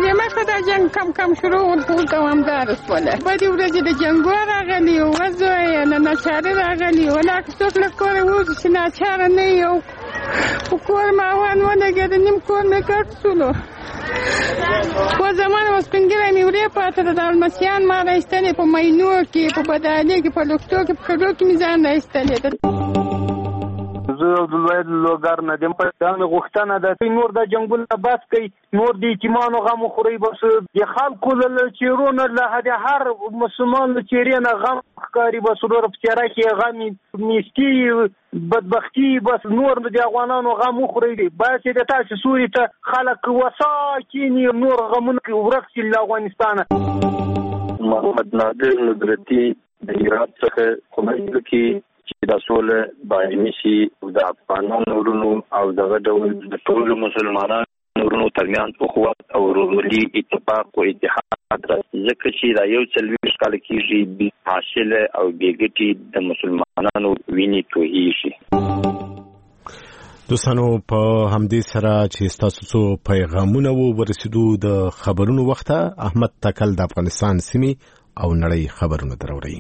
[SPEAKER 3] دې مخه دا جنگ کم شروع ټول دوامدار شول. بدې ورځې د جنګو راغلي وځو یې ناچاري راغلي ولا څوک له کوره وځي چې ناچاره نه یو کور ماوان ولګېد نیم کور مې کټ شولو. په زمانه اوس پنګره مې ورې پاته د المسیان ما راایستلې په مینو کې په بدالې کې په لوکتو کې په کډو کې مې ځان راایستلې.
[SPEAKER 22] زه عبدالواحد لوګر نه یم. په دا مې غوښتنه ده نور د جنګونو بس کوي نور د یتیمانو غم وخورئ بس د خلکو له چیرونه له د هر مسلمان له چیرې نه غم ښکاري بس ورور په چیرې کې غم نیستي بدبختي بس نور د افغانانو غم وخورئ. باید چې د تاسو سوري ته خلک وسا کینی نور غمونه ورک شي له افغانستانه.
[SPEAKER 21] محمد نادر ندرتي د هرات څخه کومه کې چې د سوله باندې شي د افغانانو ورونو او دغه ډول د ټول مسلمانانو ورونو ترمن اخوت او ورورولي اتفاق او اتحاد راځي ځکه چې دا یو څلويخ کال کېږي حاصله او بیګټي د مسلمانانو ویني توهی شي.
[SPEAKER 2] دوستانو په همدې سره چې تاسو څو پیغامونه ورسېدو د خبرونو وخته احمد تکل د افغانستان سیمې او نړۍ خبرونه دروړي.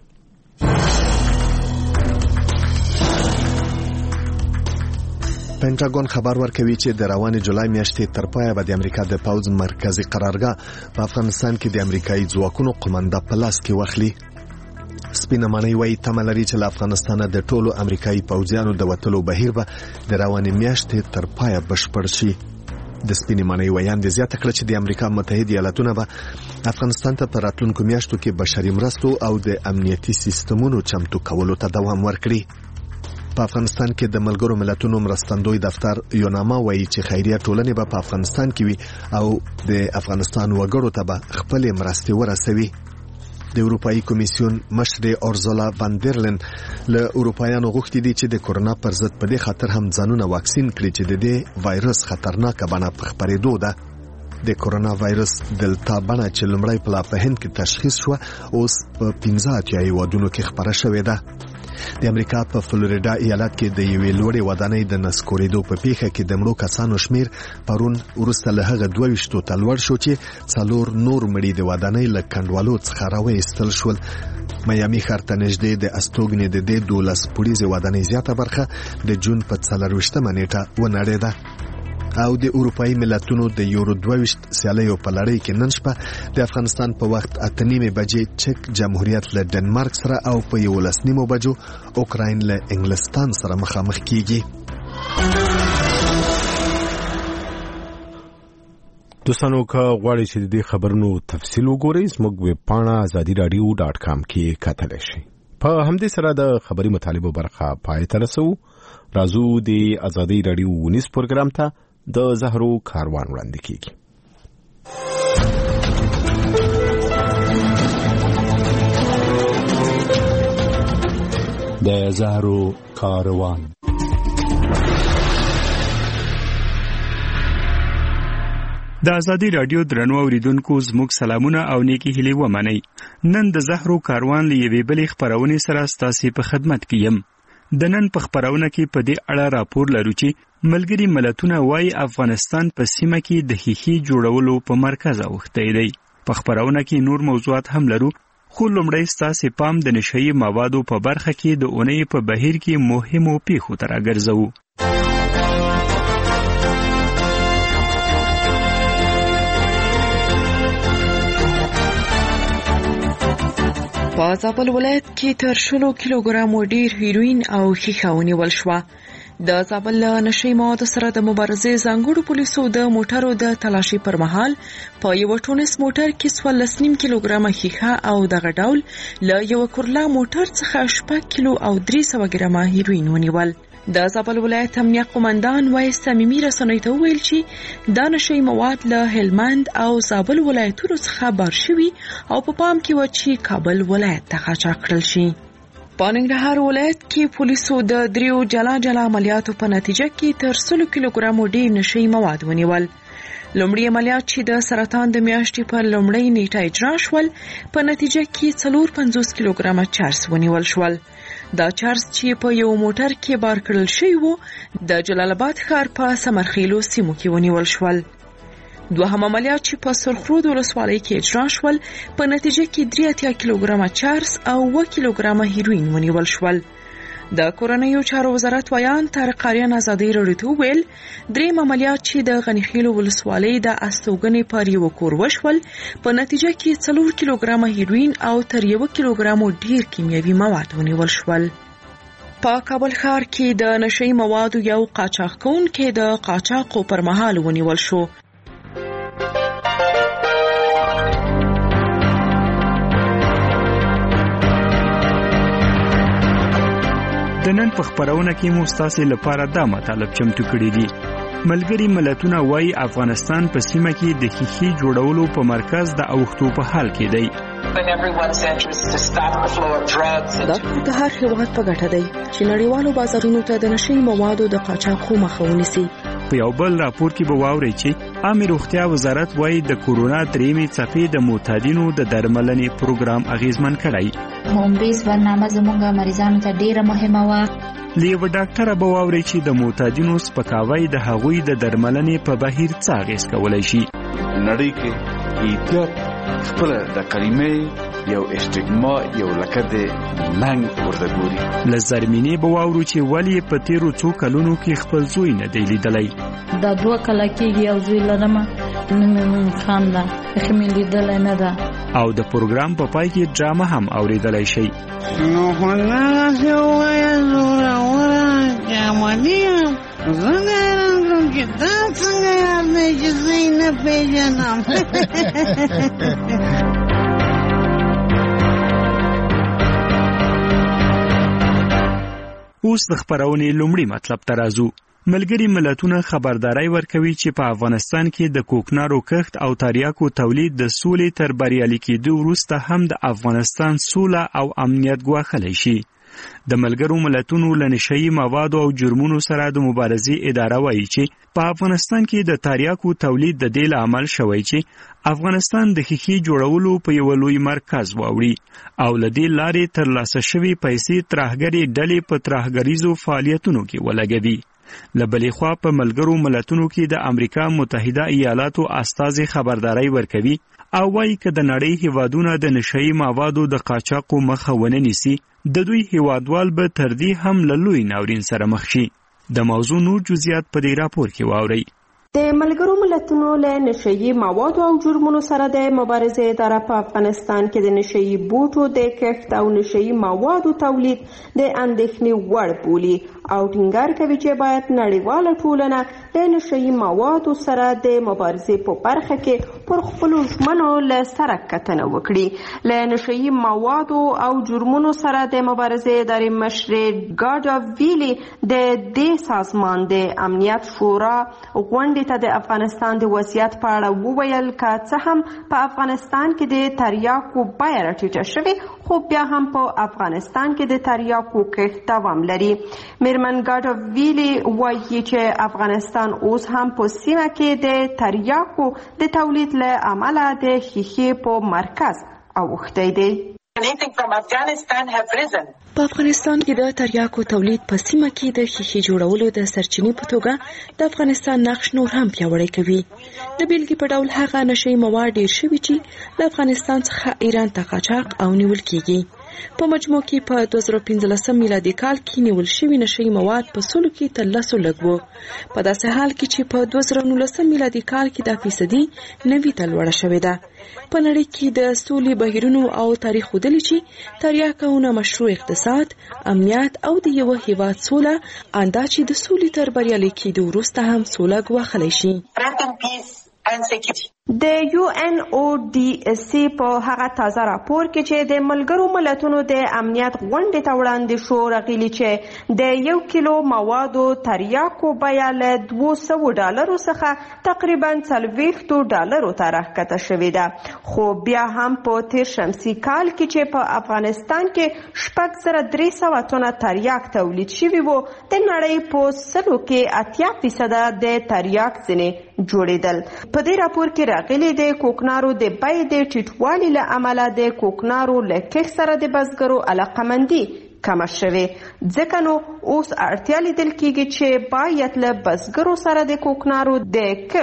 [SPEAKER 1] پینټاګون خبر ورکوي چې د روانې جولای میاشتې تر پایه به د امریکا د پوځ مرکزی قرارګاه په افغانستان کې د امریکایي ځواکونو قومنده په لاس کې واخلي. سپینه معنی وایي تمه لري چې له افغانستانه د ټولو امریکایي پوځیانو د وتلو بهیر به د روانې میاشتې تر پایه بشپړ شي. د سپینې معنی ویاندې زیاته کړه چې د امریکا متحده ایالاتونه به افغانستان ته په راتلونکو میاشتو کې بشري مرستو او د امنیتي سیستمونو چمتو کولو ته دوام ورکړي. په افغانستان کې د ملګرو ملتونو مرستندوی دفتر یوناما وایي چې خیریه ټولنې به په افغانستان کې وي او د افغانستان وګړو ته به خپل مرستې ورسوي. د اروپאי کمیسیون مشر اورزولا واندرلن له اروپایانو غوښتي دي چې د کورونا پر ضد په دې خاطر هم ځانونه واکسین کړي چې د دې وایرس خطرناک بڼه په خپرېدو ده. د کورونا وایرس دلتا بڼه چې لومړی په هند کې تشخیص شو اوس په 15 هیوادونو کې خپره شوې ده. د امریکا په فلوریدا ایالت کې د یوې لوړې ودانۍ د نسکورېدو په پیښه کې د مړو کسانو شمیر پرون وروسته له هغه 22 ته لوړ شو چې 4 نور مړي د ودانۍ له کنډوالو څخه راوایستل شول. میامي ښار ته نږدې د استوګنې د دې 12 پوړیزې ودانۍ زیاته برخه د جون په 24مه نیټه ونړېده. او د اروپאי ملتونو د یورو 22 سیالیو په لړۍ کې نن شپه د افغانستان په وخت 8:30 بجې چک جمهوریت له ډنمارک سره او په 11:30 بجو اوکراین له انګلستان سره مخامخ کیږي.
[SPEAKER 2] دوستانو که غواړئ چې د دې خبرونو تفصیل وګورئ زموږ ویب پاڼه azadiradio.com کې کتلی شئ. په همدې سره د خبري مطالبو برخه پای ته رسو. راځو د ازادي رادیو ونیس پروګرام ته د زهرو کاروان وړاندې کیږي.
[SPEAKER 23] د زهرو کاروان
[SPEAKER 24] د ازادي رادیو درنو اوریدونکو زموږ سلامونه او نیکی هیلې ومنئ. نن د زهرو کاروان له یوې بلې خپرونې سره ستاسو په خدمت کې یم. د نن په خبرونه کې په دې اړه راپور لرو چې ملګري ملتونه وايي افغانستان په سیمه کې د ښیښې جوړولو په مرکز اوښتی دی. په خبرونه کې نور موضوعات هم لرو خو لومړی ستاسو پام د نشهیي موادو په برخه کې د اونۍ په بهیر کې مهمو پیښو ته راګرځوو.
[SPEAKER 25] په زابل ولایت کې تر 10 کیلوګرامو ډیر هیروین او ښیښه ونیول شوه. د زابل له نشهیي موادو سره د مبارزې ځانګړو پولیسو د موټرو د تلاشي پر مهال په یو ټونس موټر کې 14.5 کیلوګرامه ښیښه او دغه ډول له یو کورلا موټر څخه 6 کیلو او 300 ګرامه هیروین ونیول. د زابل ولایت امنیه قومندان وایس صمیمي رسنیو ته ویل چې دا نشهیي مواد له هلمند او زابل ولایتونو څخه بار شوي او په پام کې و چې کابل ولایت ته قاچاق کړل شي. په ننګرهار ولایت کې پولیسو د 3 جلا عملیاتو په نتیجه کې تر 100 کیلوګرامو ډیر نشهیي مواد ونیول. لومړی عملیات چې د سرطان د میاشتې په لومړۍ نیټه اجرا شول په نتیجه کې 450 کیلوګرامه چرس ونیول شول. دا چرس چې په یو موټر کې بار کړل شوی وو د جلال آباد ښار په سمرخیلو سیمو کې ونیول شول. دوهم عملیات چې په سرخرود ولسوالۍ کې اجرا شول په نتیجه کې 83 کیلوګرامه چرس او 1 کیلوګرامه هیروین ونیول شول. د کورنیو چارو وزارت ویان طارق آریان ازادي راډیو ته ویل دریم عملیات چې د غنیخیلو ولسوالۍ د استوګنې پر یو کور وشول په نتیجه کې 4 کیلوګرامه هیروین او تر 1 کیلوګرامو ډیر کیمیاوي مواد ونیول شول. په کابل ښار کې د نشئی موادو یو قاچاق کوونکی د قاچاقو پر مهال ونیول شو.
[SPEAKER 24] د نن په خبرونه کې مو ستاسو لپاره دا مطالب چمتو کړی دي. ملګری ملتونه وايي افغانستان په سیمه کې د ښیښې جوړولو په مرکز د اوښتو په حال کې دی.
[SPEAKER 25] دا د هر هیواد په ګټه دی چې نړیوالو بازارونو ته د نشئی موادو د قاچاقو مخه ونیسي.
[SPEAKER 24] په یو بل راپور کې به واورئ چې عامه روغتیا وزارت وايي د کورونا دریمې څپې د معتادینو د درملنې پروګرام اغیزمن کړی.
[SPEAKER 4] هوم بیس برنامه زموږ مریضانو ته ډیره مهمه وه.
[SPEAKER 24] لیو ډاکټر به واورئ چې د معتادینو سپکاوی د هغوی د درملنې په بهیر څه اغیز کولی شي.
[SPEAKER 5] نړۍ کې احتیاط خپل د کلمې یو استګما یو لکه د لنګ ورته ګوري.
[SPEAKER 24] له زرمینې به واورو چې ولې په تیرو څو کلونو کې خپل زوی نه دی لیدلی.
[SPEAKER 4] دا 2 کاله کېږي یو زوی لرم نوم خان ده خو مې لیدلی نه ده.
[SPEAKER 24] او د پروګرام په پای کې ډرامه هم اوریدلی شئ.
[SPEAKER 3] نو خو نغسې ووایه زوروره جامدي یم څنګه حیران کړم چې دا څنګه یاد دی چې زه یې نه پېژنم.
[SPEAKER 24] اوس د خبرونې لومړي مطلب ته راځو. ملګری ملتونه خبرداري ورکوي چې په افغانستان کې د کوکنارو کښت او تریاکو تولید د سولې تر بریالي کېدو وروسته هم د افغانستان سوله او امنیت ګواښلی شي. د ملګرو ملتونو له نشئی موادو او جرمونو سره د مبارزې اداره وایي چې په افغانستان کې د تریاکو تولید د دې عمل شوی چې افغانستان د ښیښې جوړولو په یو لوی مرکز واوړي او له دې لارې ترلاسه شوي پیسې ترهګرې ډلې په ترهګریزو فعالیتونو کې ولګوي. له بلې خوا په ملګرو ملتونو کې د امریکا متحده ایالاتو استازي خبرداري ورکوي او وايي که د نړۍ هیوادونه د نشئی موادو د قاچاقو مخه ونه نیسي د دوی هیوادوال به تر دې هم له لوی ناورین سره مخ شي. د موضوع نور جزئیات په دې راپور کې واورئ.
[SPEAKER 6] د ملګرو ملتونو له نشئی موادو او جرمونو سره د مبارزې اداره په افغانستان کې د نشئی بوټو د کښت او نشئی موادو تولید د اندېښنې وړ بولي او ټینګار کوي چې باید نړیواله ټولنه له نشئی موادو سره د مبارزې په برخه کې پر خپلو ژمنو له سره کتنه وکړي. له نشئی موادو او جرمونو سره د مبارزې ادارې مشر ګاډا ویلي د دې سازمان د امنیت شورا غونډې ته د افغانستان د وضعیت په اړه وویل که څه هم په افغانستان کې د تریاکو بیه راټیټه شوې خو بیا هم په افغانستان کې د تریاکو کښت دوام لري. میرمن ګاډا ویلي وایي چې افغانستان اوس هم په سیمه کې د تریاکو د تولید له امله د ښیښې په مرکز اوښتی دی.
[SPEAKER 25] په افغانستان کې د تریاکو تولید په سیمه کې د ښیښې جوړولو د سرچینې په توګه د افغانستان نقش نور هم پیاوړی کوي. د بیلګې په ډول هغه نشئی مواد ډیر شوي چې له افغانستان څخه ایران ته قاچاق او نیول کیږي. په مجموع کې په 2015 میلادي کال کې نیول شوي نشئی مواد په سلو کې تر 10 لږ وو، په داسې حال کې چې په 2019 میلادي کال کې دا فیصدي 90 ته لوړه شوې ده. په نړۍ کې د سولې بهیرونو او تاریخ ودلی چې تریاکونه مشروع اقتصاد، امنیت او د یو هیواد سوله اندا چې د سولې تر بریالي کېدو وروسته هم سوله ګواښلی شي.
[SPEAKER 6] د UNODC په هغه تازه راپور کې چې د ملګرو ملتونو د امنیت غونډې ته وړاندې شو راغلي چې د 1 کیلو موادو تریاکو بیه له $200 څخه تقریبا $40 ته راښکته شوې ده. خو بیا هم په تیر شمسي کال کې چې په افغانستان کې 6300 ټنه تریاک تولید شوي وو، د نړۍ په سلو کې 80% د تریاک ځینې جوړېدل. په دې راپور کې راغلي د کوکنارو د بیې د ټیټوالي له امله د کوکنارو له کښت سره د بزګرو علاقمندي کمه شوې، ځکه نو اوس اړتیا لیدل کېږي چې باید له بزګرو سره د کوکنارو د کښت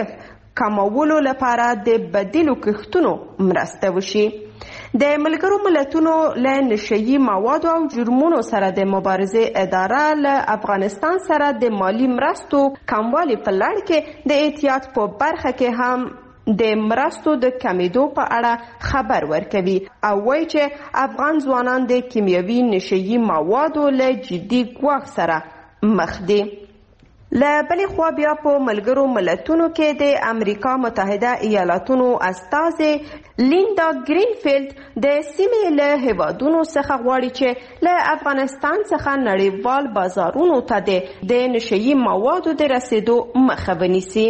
[SPEAKER 6] کمولو لپاره د بدیلو کښتونو مرسته وشي. د ملګرو ملتونو له نشهیي موادو او جرمونو سره د مبارزې اداره له افغانستان سره د مالی مرستو کموالي په لړ کې د احتیاط په برخه کې هم د مرستو د کمیدو په اړه خبر ورکوي او وایي چې افغان ځوانان د کیمیاوي نشهیي موادو له جدي ګواښ سره مخ دي. له بلې خوا بیا په ملګرو ملتونو کې د امریکا متحده ایالاتونو استازي لیندا ګرینفیلد د سیمې له هیوادونو څخه غواړي چې له افغانستان څخه نړیوال بازارونو ته د نشهیي موادو د رسیدو مخه ونیسي.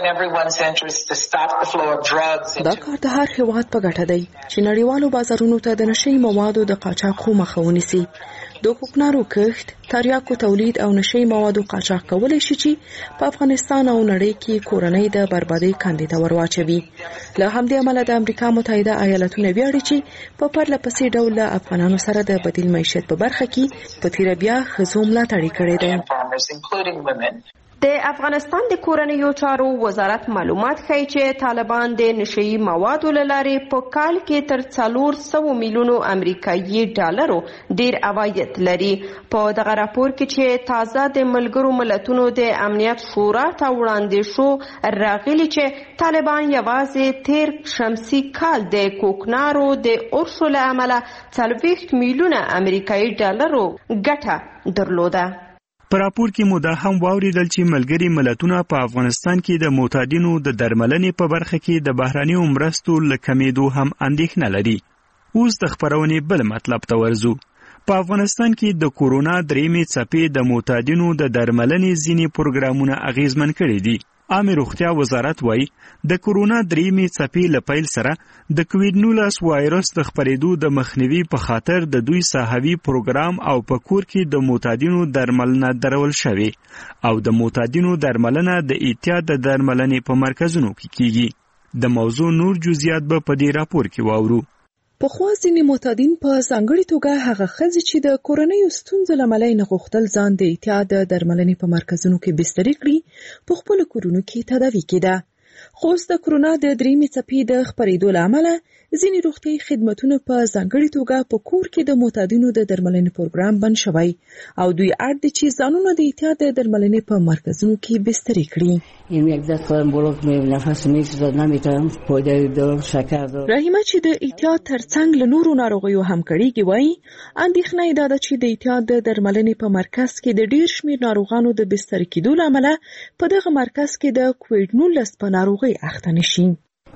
[SPEAKER 25] دا کار د هر هیواد په ګټه دی چې نړیوالو بازارونو ته د نشهیي موادو د قاچاق مخه ونیسي. د کوکنارو کښت، تریاکو تولید او نشهیي موادو قاچاق کولی شي چې په افغانستان او نړۍ کې کورنۍ د بربادۍ کندې ته ورواچوي. له همدې امله د امریکا متحده ایالاتونه ویاړي چې په پرله پسې ډول له افغانانو سره د بدیل معیشت په برخه کې په تیره بیا ښځو ملاتړ کړی دی.
[SPEAKER 6] د افغانستان د کورنیو چارو وزارت معلومات ښیي چې طالبان د نشهیي موادو له لارې په کال کې تر 400 میلیونو امریکایي ډالرو ډیر عواید لري. په دغه راپور کې چې تازه د ملګرو ملتونو د امنیت شورا ته وړاندې شو راغلي چې طالبان یوازې تیر شمسي کال د کوکنارو د اورشو له امله 40 میلیونه امریکایي ډالرو ګټه درلوده.
[SPEAKER 24] په راپور کې مو دا هم واوریدل چې ملګري ملتونه په افغانستان کې د معتادینو د درملنې په برخه کې د بهرانیو مرستو له کمیدو هم اندېښنه لري. اوس د خپرونې بل مطلب ته ورځو. په افغانستان کې د کورونا درېیمې څپې د معتادینو د درملنې ځینې پروګرامونه اغیزمن کړي دي. عامه روغتیا وزارت وایي د کورونا درېیمې څپې له پیل سره د کووید-19 وایرس د خپرېدو د مخنیوي په خاطر د دوی ساحوي پروګرام او په کور کې د معتادینو درملنه درول شوې او د معتادینو درملنه د احتیاط د درملنې په مرکزونو کې کیږي. د موضوع نور جزئیات به په دې راپور کې واورو.
[SPEAKER 25] پخوا ځینې معتادین په ځانګړې توګه هغه ښځې چې د کورنیو ستونزو له امله یې نه غوښتل ځان د احتیاط د درملنې په مرکزونو کې بستري کړي په خپلو کورونو کې تداوي کېده. خو اوس د کرونا د درېیمې څپې د خپرېدو له امله ځینې روغتیایي خدمتونه په ځانګړې توګه په کور کې د معتادینو د درملنې پروګرام بند شوی او دوی اړ دي چې ځانونه د احتیاط د درملنې په مرکزونو کې بستري کړي. رحیمه چې د احتیاط ترڅنګ له نورو ناروغیو هم کړيږي وایي اندېښنه یې دا ده چې د احتیاط د درملنې په مرکز کې د ډیر شمیر ناروغانو د بستري کېدو له امله په دغه مرکز کې د کووید-19 په ناروغۍ اخته نشي.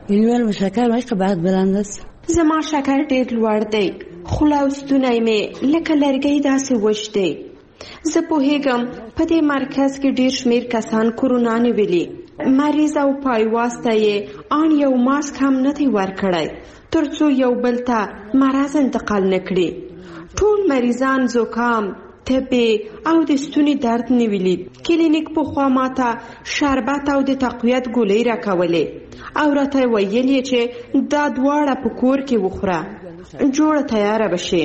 [SPEAKER 6] زما شکر ډیر لوړ دی، خوله او ستونی مې لکه لرګی داسې وچ دی. زه پوهیږم په دې مرکز کې ډیر شمیر کسان کورونا نیولي. مریض او پایواسته یې آن یو ماسک هم نه دی ورکړی ترڅو یو بل ته مرض انتقال نه کړي. ټول مریضان زکام، تبې او د ستوني درد نیولي. کلینیک په خوا ماته شربت او د تقویت ګولۍ راکولې او راته ویل یې چې دا دواړه په کور کې وخوره، جوړه تیاره بشي.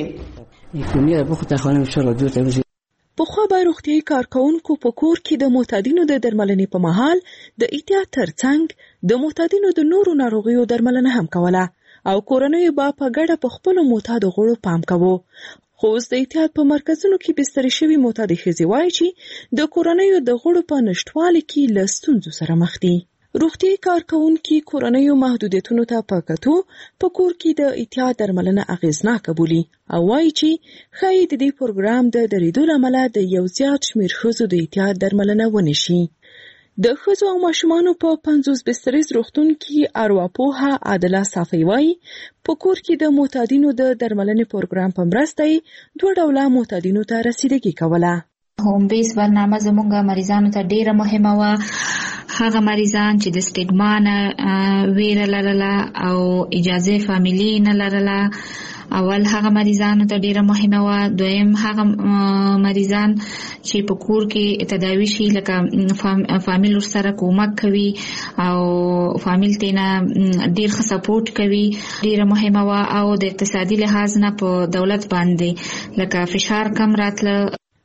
[SPEAKER 25] پخوا به روغتیایي کارکوونکو په کور کې د معتادینو د درملنې په مهال د احتیاط ترڅنګ د معتادینو د نورو ناروغیو درملنه هم کوله او کورنیو به په ګډه په خپلو معتادو غړو پام کوو. خو اوس د احتیاط په مرکزونو کې بستري شوي معتادې ښځې وایي چې د کورنیو د غړو په نشتوالي کې له ستونزو سره مخ دي. روغتیایي کارکوونکي کورنیو محدودیتونو ته په کتو په کور کې د احتیاط درملنه اغیزناکه بولي او وایي چې ښایي د دې پروګرام د درېدو له امله د یو زیات شمېر ښځو د احتیاط درملنه ونشي. د ښځو او ماشومانو په 50 بستریز روغتون کې ارواپوهه عادله صافی وایي په کور کې د معتادینو د درملنې پروګرام په مرسته یې 2 ډوله معتادینو ته رسیدګي کوله.
[SPEAKER 7] هوم بیس برنامه زموږ مریضانو ته ډیره مهمه وه. هغه مریضان چې د سټیګما نه ویره لرله او اجازه فامیلی نه لرله، اول هغه مریضانو ته ډیره مهمه وه. دویم هغه مریضان چې په کور کې تداوی شي لکه فامیل ورسره کومک کوي او فامیل تینا ډیر ښه سپورټ کوي، ډیره مهمه وه. او د اقتصادي لحاظ نه په دولت باندې لکه فشار کم راتله.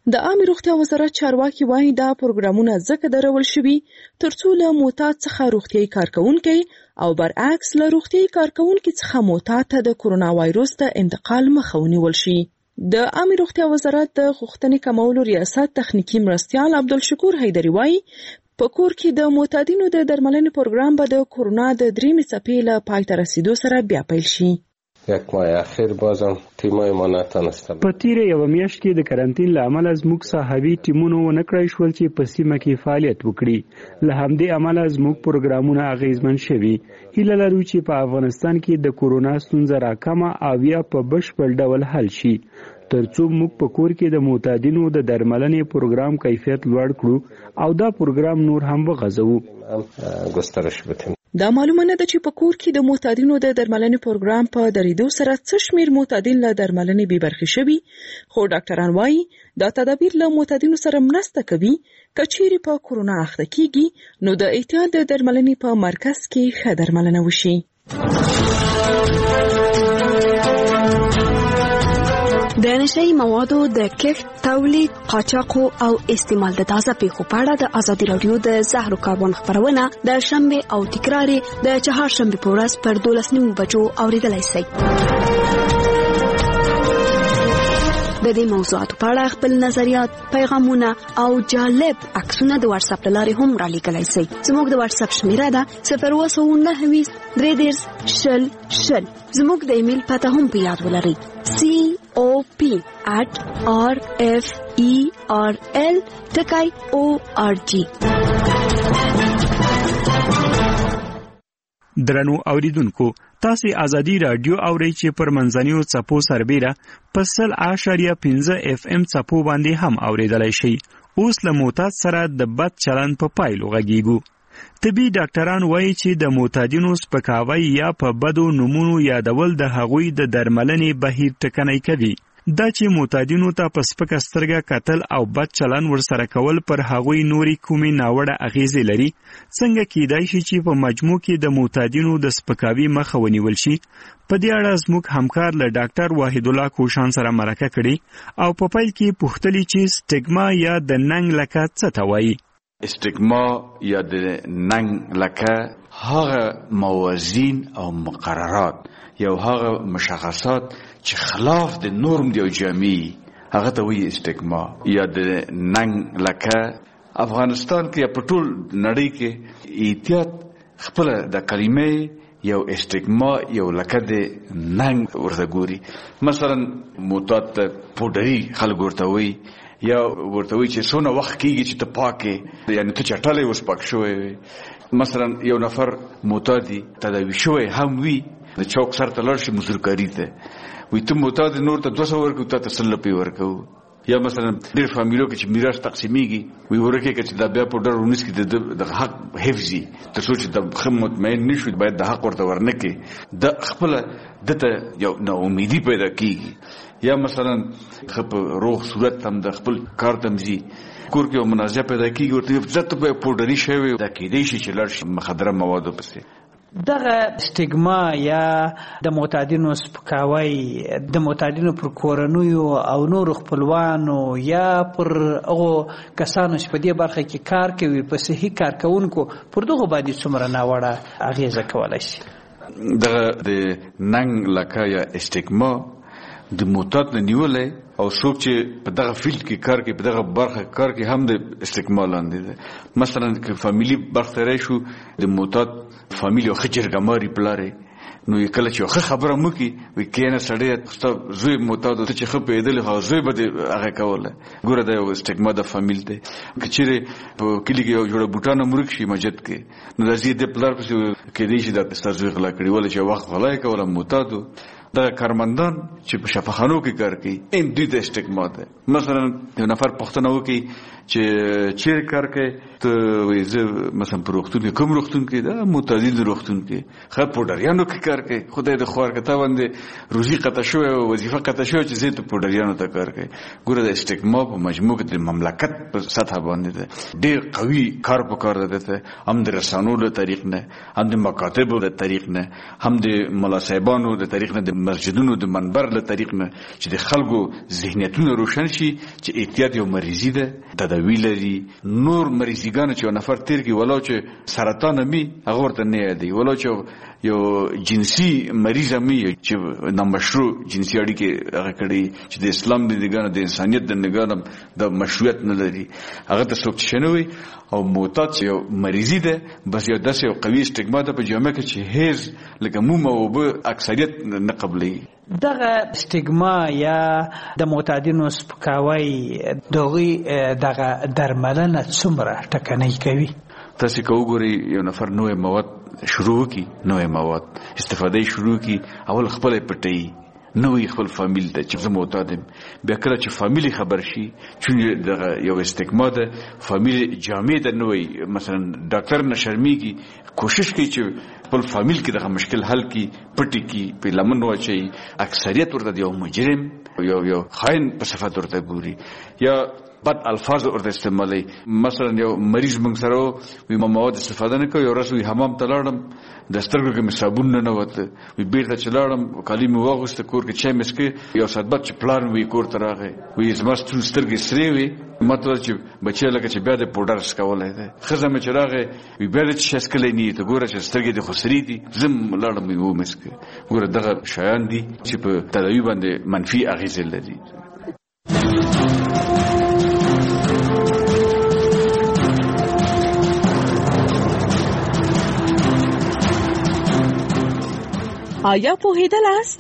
[SPEAKER 25] د عامه روغتیا وزارت چارواکي وایي دا پروګرامونه ځکه درول شوي ترڅو له معتاد څخه روغتیايي کارکونکي او برعکس له روغتیايي کارکونکي څخه معتاد ته د کرونا وایروس د انتقال مخه ونیول شي. د عامه روغتیا وزارت د غوښتنې کمولو ریاست تخنیکی مرستیال عبدالشکور حیدري وایي په کور کې د معتادینو د درملنې پروګرام به د کرونا د 3 څپې له پای ته رسیدو سره بیا پیل شي.
[SPEAKER 8] یک ماه اخیر بازم تیمای ما نتونستم.
[SPEAKER 24] په تیره یو میاشت کې د کرنټین له امله زموږ صحابي ټیمونو ونه کړای شول چې په سیمه کې فعالیت وکړي. له همدې امله زموږ پروګرامونه اغیزمن شوي. هیله لرو چې په افغانستان کې د کورونا ستونزه راکمه او یا په بشپړ ډول حل شي ترڅو موږ په کور کې د معتادینو د درملنې پروګرام کیفیت لوړ کړو او دا پروګرام نور هم وغځوو.
[SPEAKER 8] گسترش بدیم.
[SPEAKER 25] دا معلومه نه ده چې په کور کې د معتادینو د درملنې پروګرام په درېدو سره څه شمیر معتادین له درملنې بې برخې شوي، خو ډاکټران وایي دا تدابیر له معتادینو سره مرسته کوي. که چیرې په کرونا اخته کیږي نو د احتیاط د درملنې په مرکز کې ښه درملنه وشي.
[SPEAKER 10] د نشئی موادو د کښت، تولید، قاچاق او استعمال د تازه پیښو په اړه د ازادي رادیو د زهر کاربن خبرونه د شنبه او تکرار د چهارشنبه په ورځ پر 12:30 بجو اوریدلای شئ. د دې موضوعاتو په اړه خپل نظریات، پیغامونه او جالب عکسونه د واتس اپ لارې هم را لیږلی شئ. زموږ د واتس اپ شمیره ده 029 33 زموږ د ایمیل پته هم په یاد ولرئ cop@referl.org.
[SPEAKER 24] درنو اوریدونکو، تاسو ازادي رادیو اورئ چې پر منځنیو څپو سربېره په 100.5 FM څپو باندې هم اوریدلای شئ. اوس له معتاد سره د بد چلند په پایلو غږیږو. طبي ډاکټران وایي چې د معتادینو سپکاوی یا په بدو نومونو یادول د هغوی د درملنې بهیر ټکنی کوي. دا چې معتادینو ته په سپکه سترګه کتل او بد چلند ورسره کول پر هغوی نوري کومې ناوړه اغیزې لري. څنګه کیدای شي چې په مجموع کې د معتادینو د سپکاوي مخه ونیول شي؟ په دې اړه زموږ همکار له ډاکټر واحد الله کوشان سره مرکه کړې او په پیل کې پوښتلې چې سټیګما یا د ننګ لکه څه ته وایي.
[SPEAKER 5] استګما یا د ننګ لکه هغه موازین او مقررات یو هغه مشخصات چې خلاف د نورم دی او جامعي هغه ته وایي استګما یا د ننګ لکه. افغانستان کې په ټول نړۍ کې احتیاط خپل د کلمې یو استګما یو لکه د ننګ ورته ګوري. مثلا معتاد پودري خلک ورته وایي یا ورته وایي چې څونه وخت کېږي چې ته پاکې یعنی ته چټلې اوس پاک شوی وي. مثلا یو نفر معتادي تداوي شوی هم وي د چوک سر ته لاړ شي مزدورکاري ته وي ته معتاد نور ته 200 ورکو ته 100 ورکو. یا مثلا ډېر فامیلو کې چې میراث تقسیمیږي وي ورکه کې چې دا بیا په ډېر ونس کې د حق حفظي ته سوچ د خدمت مې نشو باید د حق ورته ورنکې د خپل دته یو نو امیدي پیدا کیږي. یا مثلا خپ روح صورت هم د خپل کار تمزي کور کې منازعه پیدا کیږي ورته ځته په پودري شوی د کېدې شي چې لړ مخدره موادو پسې.
[SPEAKER 12] دغه سټیګما یا د معتادینو سپکاوی د معتادینو پر کورنیو او نور خپلوانو یا پر هغو کسانو چې په دې برخه کې کار کوي په صحي کارکونکو پر دغه باندې څومره ناوړه اغیزه کولی شي؟
[SPEAKER 5] دغه د ننګ لکه یا سټیګما د معتاد نه نیولې او څوک چې په دغه فیلډ کې کار کوي په دغه برخه کار کوي هم د استکمال لاندې ده. مثلا که فامیلی برخه راشو د معتاد فامیلی او خجرګماري پلاره نو کله چې خبره مو کی وی کینه سړی زوی معتاد ته چې خپې دل خو زوی به هغه کوله ګوره د استکما د فامیل ته کچره په کلی کې یو جوړه بوټانه مرګ شي مسجد کې نو د زی د پلار په کې دی چې د استاد غلا کړی ول چې وخت غلا کوله معتاد دا کارمندان چې په شفاخانو کې کار کوي ان دوی د استګما ده. مثلا یو نفر پښتنه وکي چې چیرې کار کوي ته وایي زه مثلا په روغتون کې کوم روغتون کې دا متعدد روغتون کې ښه پوډریانو کې کار کوي خدای د خوار کته باندې روزي قطع شوی او وظیفه قطع شوی چې زه ته پوډریانو ته کار کوي ګوره د اسټیګما په مجموع کې د مملکت په سطح باندې ده ډېر قوي کار په کار ده ته هم د رسانو له طریق نه هم د مکاتبو له طریق نه هم د ملا صاحبانو د طریق نه د مسجدونو د منبر له طریق نه چې د خلکو ذهنیتونه روشن شي چې اعتیاد یو مریضي ده تداوی لري نور مریضیګانو چې نفر تیر کې ولو چې سرطان می هغه ورته نه یادي ولو چې یو جنسي مریض می چې نامشروع جنسي اړیکې هغه کړي چې د اسلام د نگاه د انسانيت د نگاه د مشروعیت نه لري هغه ته څوک شنوي او معتاد یو مریضي ده بس یو داسې یو قوي اسټیګما ده په جامعه کې چې هیڅ لکه موم او به اکثریت نه قبلي
[SPEAKER 12] دغه سټیګما یا د معتادینو سپکاوی دغه درملنه څومره ټکنۍ کوي
[SPEAKER 5] تاسو که وګورئ یو نفر نوې مواد شروع کی نوې مواد استفاده شروع کی اول خپل پټي نوې خپل فامیل ته چې زه معتادم بیا کله چې فامیل خبر شي چې دغه یو استګما ده فامیل جامع ده نوې مثلا ډاکټر نشرميږي کوشش کوي چې خپل فامیل کې دغه مشکل حل کی پټي کی په لمن واچي اکثریت ورته یو مجرم یو خاين په صفات ورته ګوري یا بد الفاظ ورته استعمالي مثلا یو مریض موږ سره وي مواد استفاده نه کوي او رسوي حمام ته لاړم د سترګو کې صابون نه وته وي بیرته چلاړم کالي مې واغسته کور کې چای مسکه یو سات بعد چې پلان وي کور ته راغی وي زما سترګې سری وي مطلب چې بچی لکه چې بیا د پودر سکولای دی خزه مې چراغه وي بیا چې شسکلې نه ته ګوره چې سترګې د خسري دي زم لاړم یو مسکه ګوره دغه شیان دي چې په تداوی باندې منفي اغیزه لري
[SPEAKER 25] آیا پوهیدلاست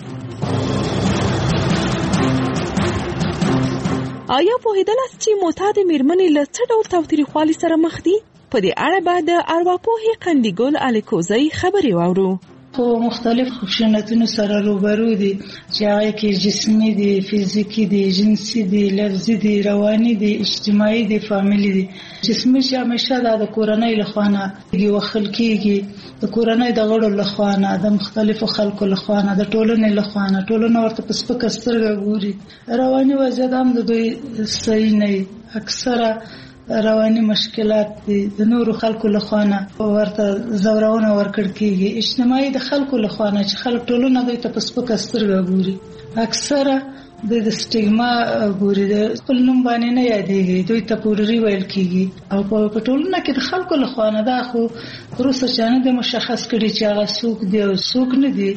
[SPEAKER 25] چې معتاد میرمنې له څه ډول تاوتریخوالي سره مخ دي؟ په دې اړه به د ارواپوهې قندیګل الیکوزی خبرې واورو.
[SPEAKER 9] خو مختلف خشونتونو سره روبرو دي چې هغه کې جسمي دي، فزیکی دي، جنسي دي، لفظي دي، رواني دي، اجتماعي دي، فامیلی دي. جسمي چې همیشه د کورنۍ لخوانه وخل کېږي، د کورنۍ د غړو لخوانه، د مختلفو خلکو لخوانه، د ټولنې لخوانه، ټولنه ورته په سپکه سترګه ګوري. رواني وضعیت هم د دوی صحیح نه اکثره رواني مشکلات دي د نورو خلکو لخوانه ورته زورونه ورکړ کېږي. اجتماعي د خلکو لخوانه چې خلک ټولنه دوی ته په سپکه سترګه ګوري، اکثره د سټیګما ګوري، د خپل نوم باندې نه یادېږي، دوی ته پوډري ویل کېږي او په ټولنه کې د خلکو لخوانه دا خو وروسته چانه د مشخص کړي چې هغه څوک دی او څوک نه دی.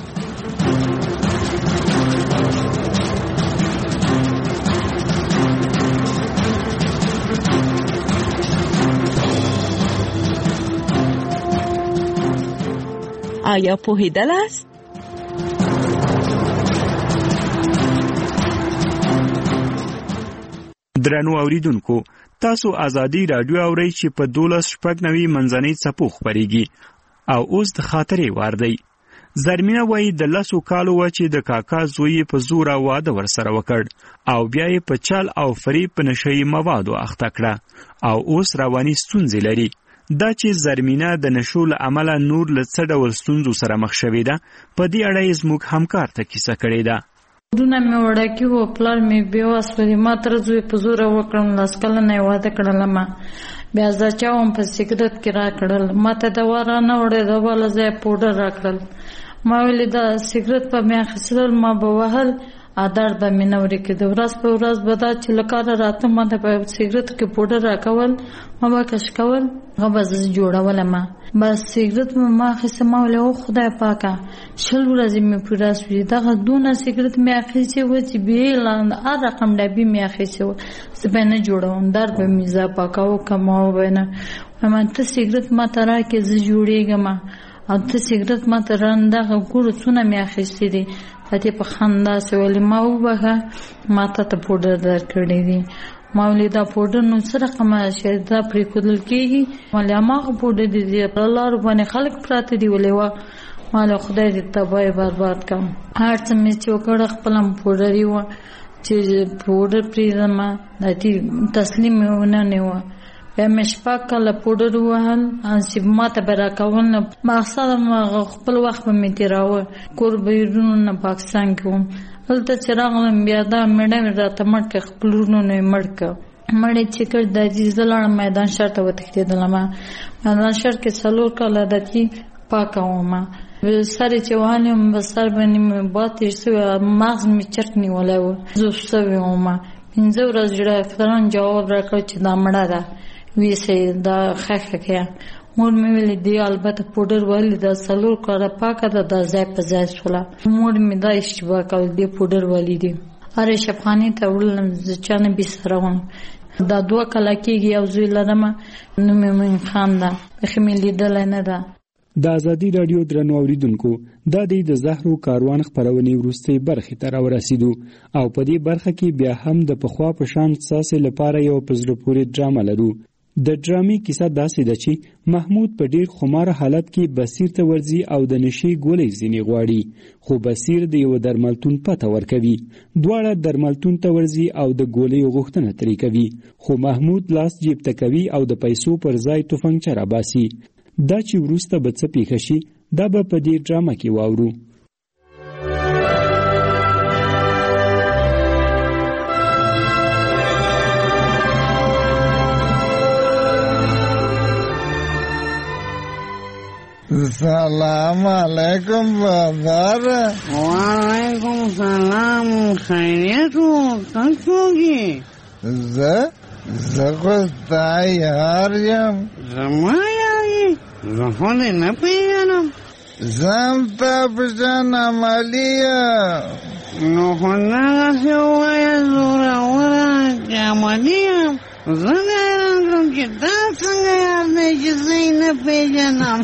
[SPEAKER 25] آیا پوهیدلاست؟
[SPEAKER 24] درنو اوریدونکو، تاسو ازادي رادیو اورئ چې په 1290 منځنۍ څپو خپرېږي او اوس د خاطرې وار دی. زرمینه وایي د 10 کالو و چې د کاکا زوی په زوره واده ورسره وکړ او بیا یې په چل او فریب په نشهیي موادو اخته کړه او اوس رواني ستونزې لري. دا چې زرمینه د نشو له امله نور له څه ډول ستونزو سره مخ شوې ده، په دې اړه یې زموږ همکار ته کیسه کړې ده.
[SPEAKER 4] ورونه مې وړاکي وو، پلار مې بېوس و، ما تر زوی په زوره وکړم، 10 کلنه یې واده کړلم. بیا زه چاوم په سګرټ کې را کړل، ما ته دوا را نه وړې، د بله ځای پوډر را کړل. ما ویلې د سګرټ په مې اخیستل، ما به وهل، درد به مې نه ورکېده. ورځ په ورځ به دا چې له کاره راته ما ته په سګرټ کې پوډر راکول، ما به کش کول، هغه به زه جوړولم. بس سګرټ ما اخیسته، ما ویلې او خدای پاکه 20 ورځې مې پوره شوې، دغه دونه سګرټ مې اخیستې وه چې بې هر رقم ډبې مې اخیستې وه، زه به نه جوړوم، درد به مې زه پاکاوه کماوه به نه. وایم ته سګرټ ما ته راکړې زه جوړېږم، او ته سګرټ ما ته دغه ګورو څونه مې اخیستې دي. فتې په خندا سې ویلې ما وبخه، ما ته پوډر درکړی دي. ما ویلې دا پوډر نو څه رقمه شی دا پرېښودل کېږي؟ ویلې هماغه پوډر دي په لارو باندې خلک پراته دي. ویلې وه ما ویلې خدای دې تباه برباد کړم. هر څه مې چې وکړه خپله م پوډري وه، چې پوډر پریدم دتی تسلیم ونه نه و بیا مې شپږ کاله پوډر ووهل چې ماته به راکول نه مقصد خپل وخت به مې تېراوه کور بهیرونو نه پاکستان کې وم هلته چې راغلم بیا دا میډه مې راته مړ کړه خپل ورونو یې مړ کړه مړې چې کړ دادي زه لاړم میدان شهر ته وتښتېدلم میدان شهر کې 4 کاله دتی پاکه وم سر چې وهلم به سر باندې مې باد تېر شوی مغز مې چرک نیولی و زوب شوې وم 15 ورځې ډاکټران جواب راکړ چې دا مړه ده وی سي دا خخه کیا مور مې ویلې دی البته پوډر ولی دا 4 کاله پاکه ده د ځای په ځای شوله مور مې دا اشتباه کول دی پوډر ولی دی اره شپخانه ته ولم ځچانه به سره وم دا 2 کاله کېږي او زوی لرم نو مې خان ده خمې لیدل نه ده
[SPEAKER 24] د ازادي رادیو درنو اوریدونکو دا د زهرو کاروان خبرونه ورسته برخه تر ورسېدو او په دې برخه کې بیا هم د پخوا په شان ساسه لپاره یو پزړه پورې ډرامه لرو د ډرامې کیسه داسې ده چې محمود په ډیر خمار حالت کې بصیر ته ورځي او د نشي ګولې ځینې غواړي خو بصیر د یو درملتون پته ورکوي دواړه درملتون ته ورځي او د ګولې غوښتنه ترې کوي خو محمود لاس جیب ته کوي او د پیسو پر ځای تفنګ چراباسي دا چې وروسته به څه پیښه شي دا به په دې ډرامه کې واورو
[SPEAKER 11] سلام علیکم بازار
[SPEAKER 3] وعلیکم سلام خیریت ہو کنسوگی
[SPEAKER 11] زخوستا یار یم
[SPEAKER 3] زما یاری زخونه نپیانم
[SPEAKER 11] زمتا پشان عملیه
[SPEAKER 3] نو خوناگا سوایا زورا ورا که عملیم زنگ ایرانگرم که دا سنگ یارده چه زین پیجنم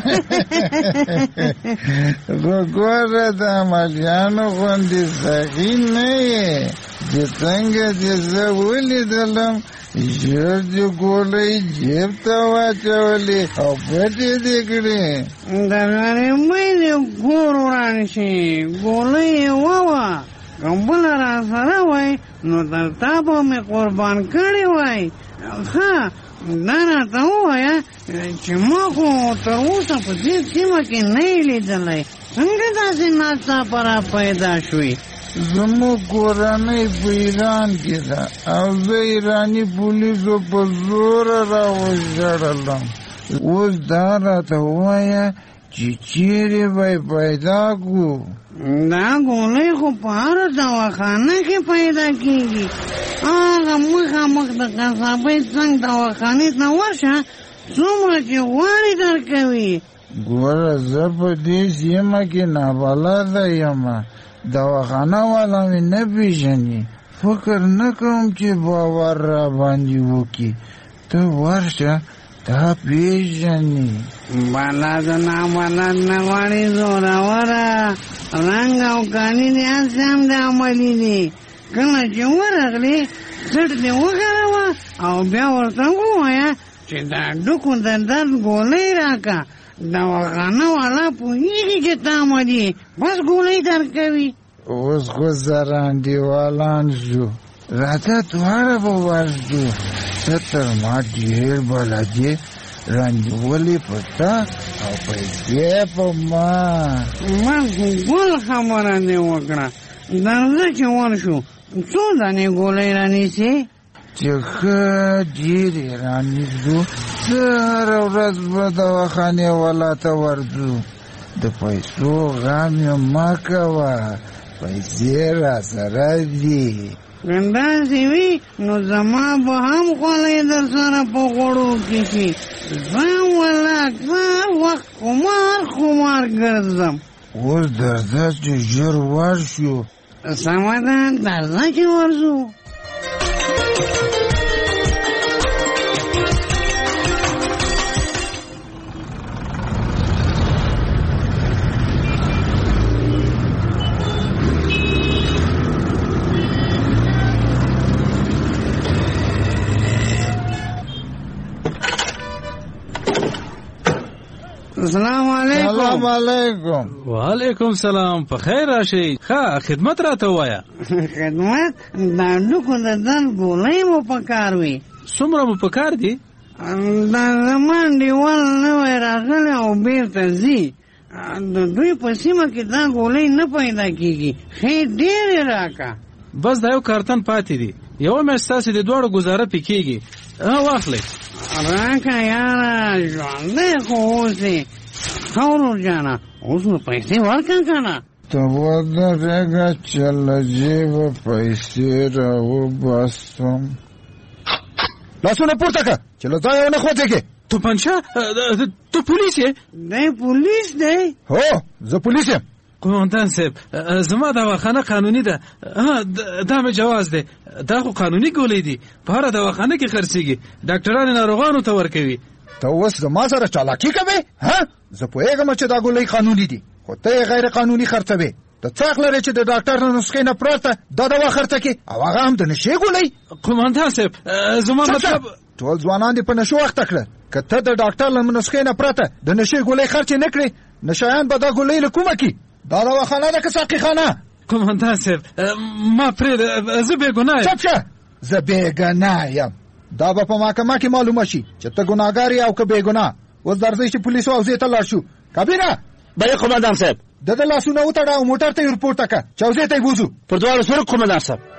[SPEAKER 11] گوره دا عملیانو خوندی سخی نیه چه سنگه چه زولی دلم ژر ګولۍ جیب ته واچولې او پټې دې کړې
[SPEAKER 3] درغلې مې دې کور وران شي ګولۍ یې ووه که بله راسره وای نو تر تا به مې قربان کړې وای ښه دا راته ووایه چې ما خو تر اوسه په دې سیمه کې نه یې لیدلی څنګه داسې ناڅاپه را پیدا شوې
[SPEAKER 11] زموږ کورنۍ په ایران کې ده او زه ایراني پولیسو په زوره راوژړلم اوس دا راته ووایه چې چیرې به یې پیدا کړو
[SPEAKER 3] دا ګولۍ خو په هره دواخانه کې پیدا کېږي هغه مخامخ د قصابۍ څنګ دواخانې ته ورشه څومره چې غواړې درکوي
[SPEAKER 11] ګوره زه په دې سیمه کې نابلده یم دواخانه والا مې نه پیژني فکر نه کوم چې باور را باندې وکړي ته ورشه تا پیژني
[SPEAKER 3] بلد نابلد نه غواړي زوروره رنګ او کالي دې هسې هم د عملي دي کله چې ورغلې سټ دې وکاروه او بیا ورته ووایه چې دا ډوکو د درد ګولۍ راکړه دواخانه والا پوهېږي چې تا عملي بس ګولۍ درکوي
[SPEAKER 11] اوس خو سره انډیوالان شو راته دواړه به ورځو ته تر ما ډېر بلدې رانیولې په تا او پیسې په ما
[SPEAKER 3] ګل خبره دې وکړه درځه چې ورشو څو دانې ګولۍ رانیسې
[SPEAKER 11] چې ښه ډېرې رانیږدو زه هره ورځ به دواخانې والا ته ورځو د پیسو غم یې مه کوه پیسې را سره دي
[SPEAKER 3] که داسې وي نو زما به هم خولۍ در سره په غوړو کې شي زه ولاکه وخت خمار ګرځم
[SPEAKER 11] اوس درځه چې ژر ورشو
[SPEAKER 3] سمه ده درځه چې ورځو
[SPEAKER 13] السلام علیکم.
[SPEAKER 11] سلام علیکم.
[SPEAKER 14] وعلیکم سلام. په خیر راشئ. ښه خدمت راته ووایه.
[SPEAKER 13] خدمت دا ډوکو د دن ګولۍ مو په کار وي.
[SPEAKER 14] څومره مو په کار دي؟
[SPEAKER 13] دا زمان دیوال نوی راغلی او بیرته ځي. د دوی په سیمه کې دا ګولۍ نه پیدا کېږي. ښې ډېرې راکه.
[SPEAKER 14] بس دا یو کارتن پاتې دي. یوه میاشت ستاسې د دواړو ګزاره پې کېږي. واخلئ.
[SPEAKER 13] راکه یاره ژوندی خو اوسې. ښه ورور جانه اوس نو پیسې ورکړه که نه؟
[SPEAKER 11] ته ودرېږه چې له جېبه پیسې راوباسم. لاسونه پورته کړه چې له ځایه ونه خوځېږې.
[SPEAKER 14] توپنچه ته پولیس یې؟
[SPEAKER 13] دی پولیس دی؟
[SPEAKER 11] هو زه پولیس یم.
[SPEAKER 14] قومندان صاحب زما دواخانه قانوني ده. دا مې جواز دی. دا خو قانوني ګولۍ دي. په هره دواخانه کې خرڅېږي. ډاکټران ناروغانو ته ورکوي.
[SPEAKER 11] ته اوس زما سره چالاکي کوې؟ زه پوهېږم چې دا ګولۍ قانوني دي خو ته یې غیر قانوني خرڅوې. ته څه حق لرې چې د ډاکټر له نسخې نه پرته دا دوا خرڅه کړې او هغه هم د نشې ګولۍ؟
[SPEAKER 14] قومندان صاحب زما مطلب
[SPEAKER 11] ټول ځوانان دې په نشو اخته کړه. که ته د ډاکټر له نسخې نه پرته د نشې ګولۍ خرڅې نه کړې نشایان به دا ګولۍ له کومه کړي؟ دا دواخانه ده که ساقي خانه؟
[SPEAKER 14] قومندان صاحب ما پرېږده زه بېګناه یم.
[SPEAKER 11] چپ شه. زه بېګناه یم. دا به په محکمه کې معلومه شي چې ته ګناهګار یې او که بېګناه. اوس درځئ چې پولیسو حوزې ته لاړ شو. کابینه
[SPEAKER 15] بله قومندان صاحب.
[SPEAKER 11] د لاسونه وتړه او موټر ته یې ورپورته کړه چې حوزې ته یې بوځو.
[SPEAKER 15] پر دواړو سره قومندان صاحب.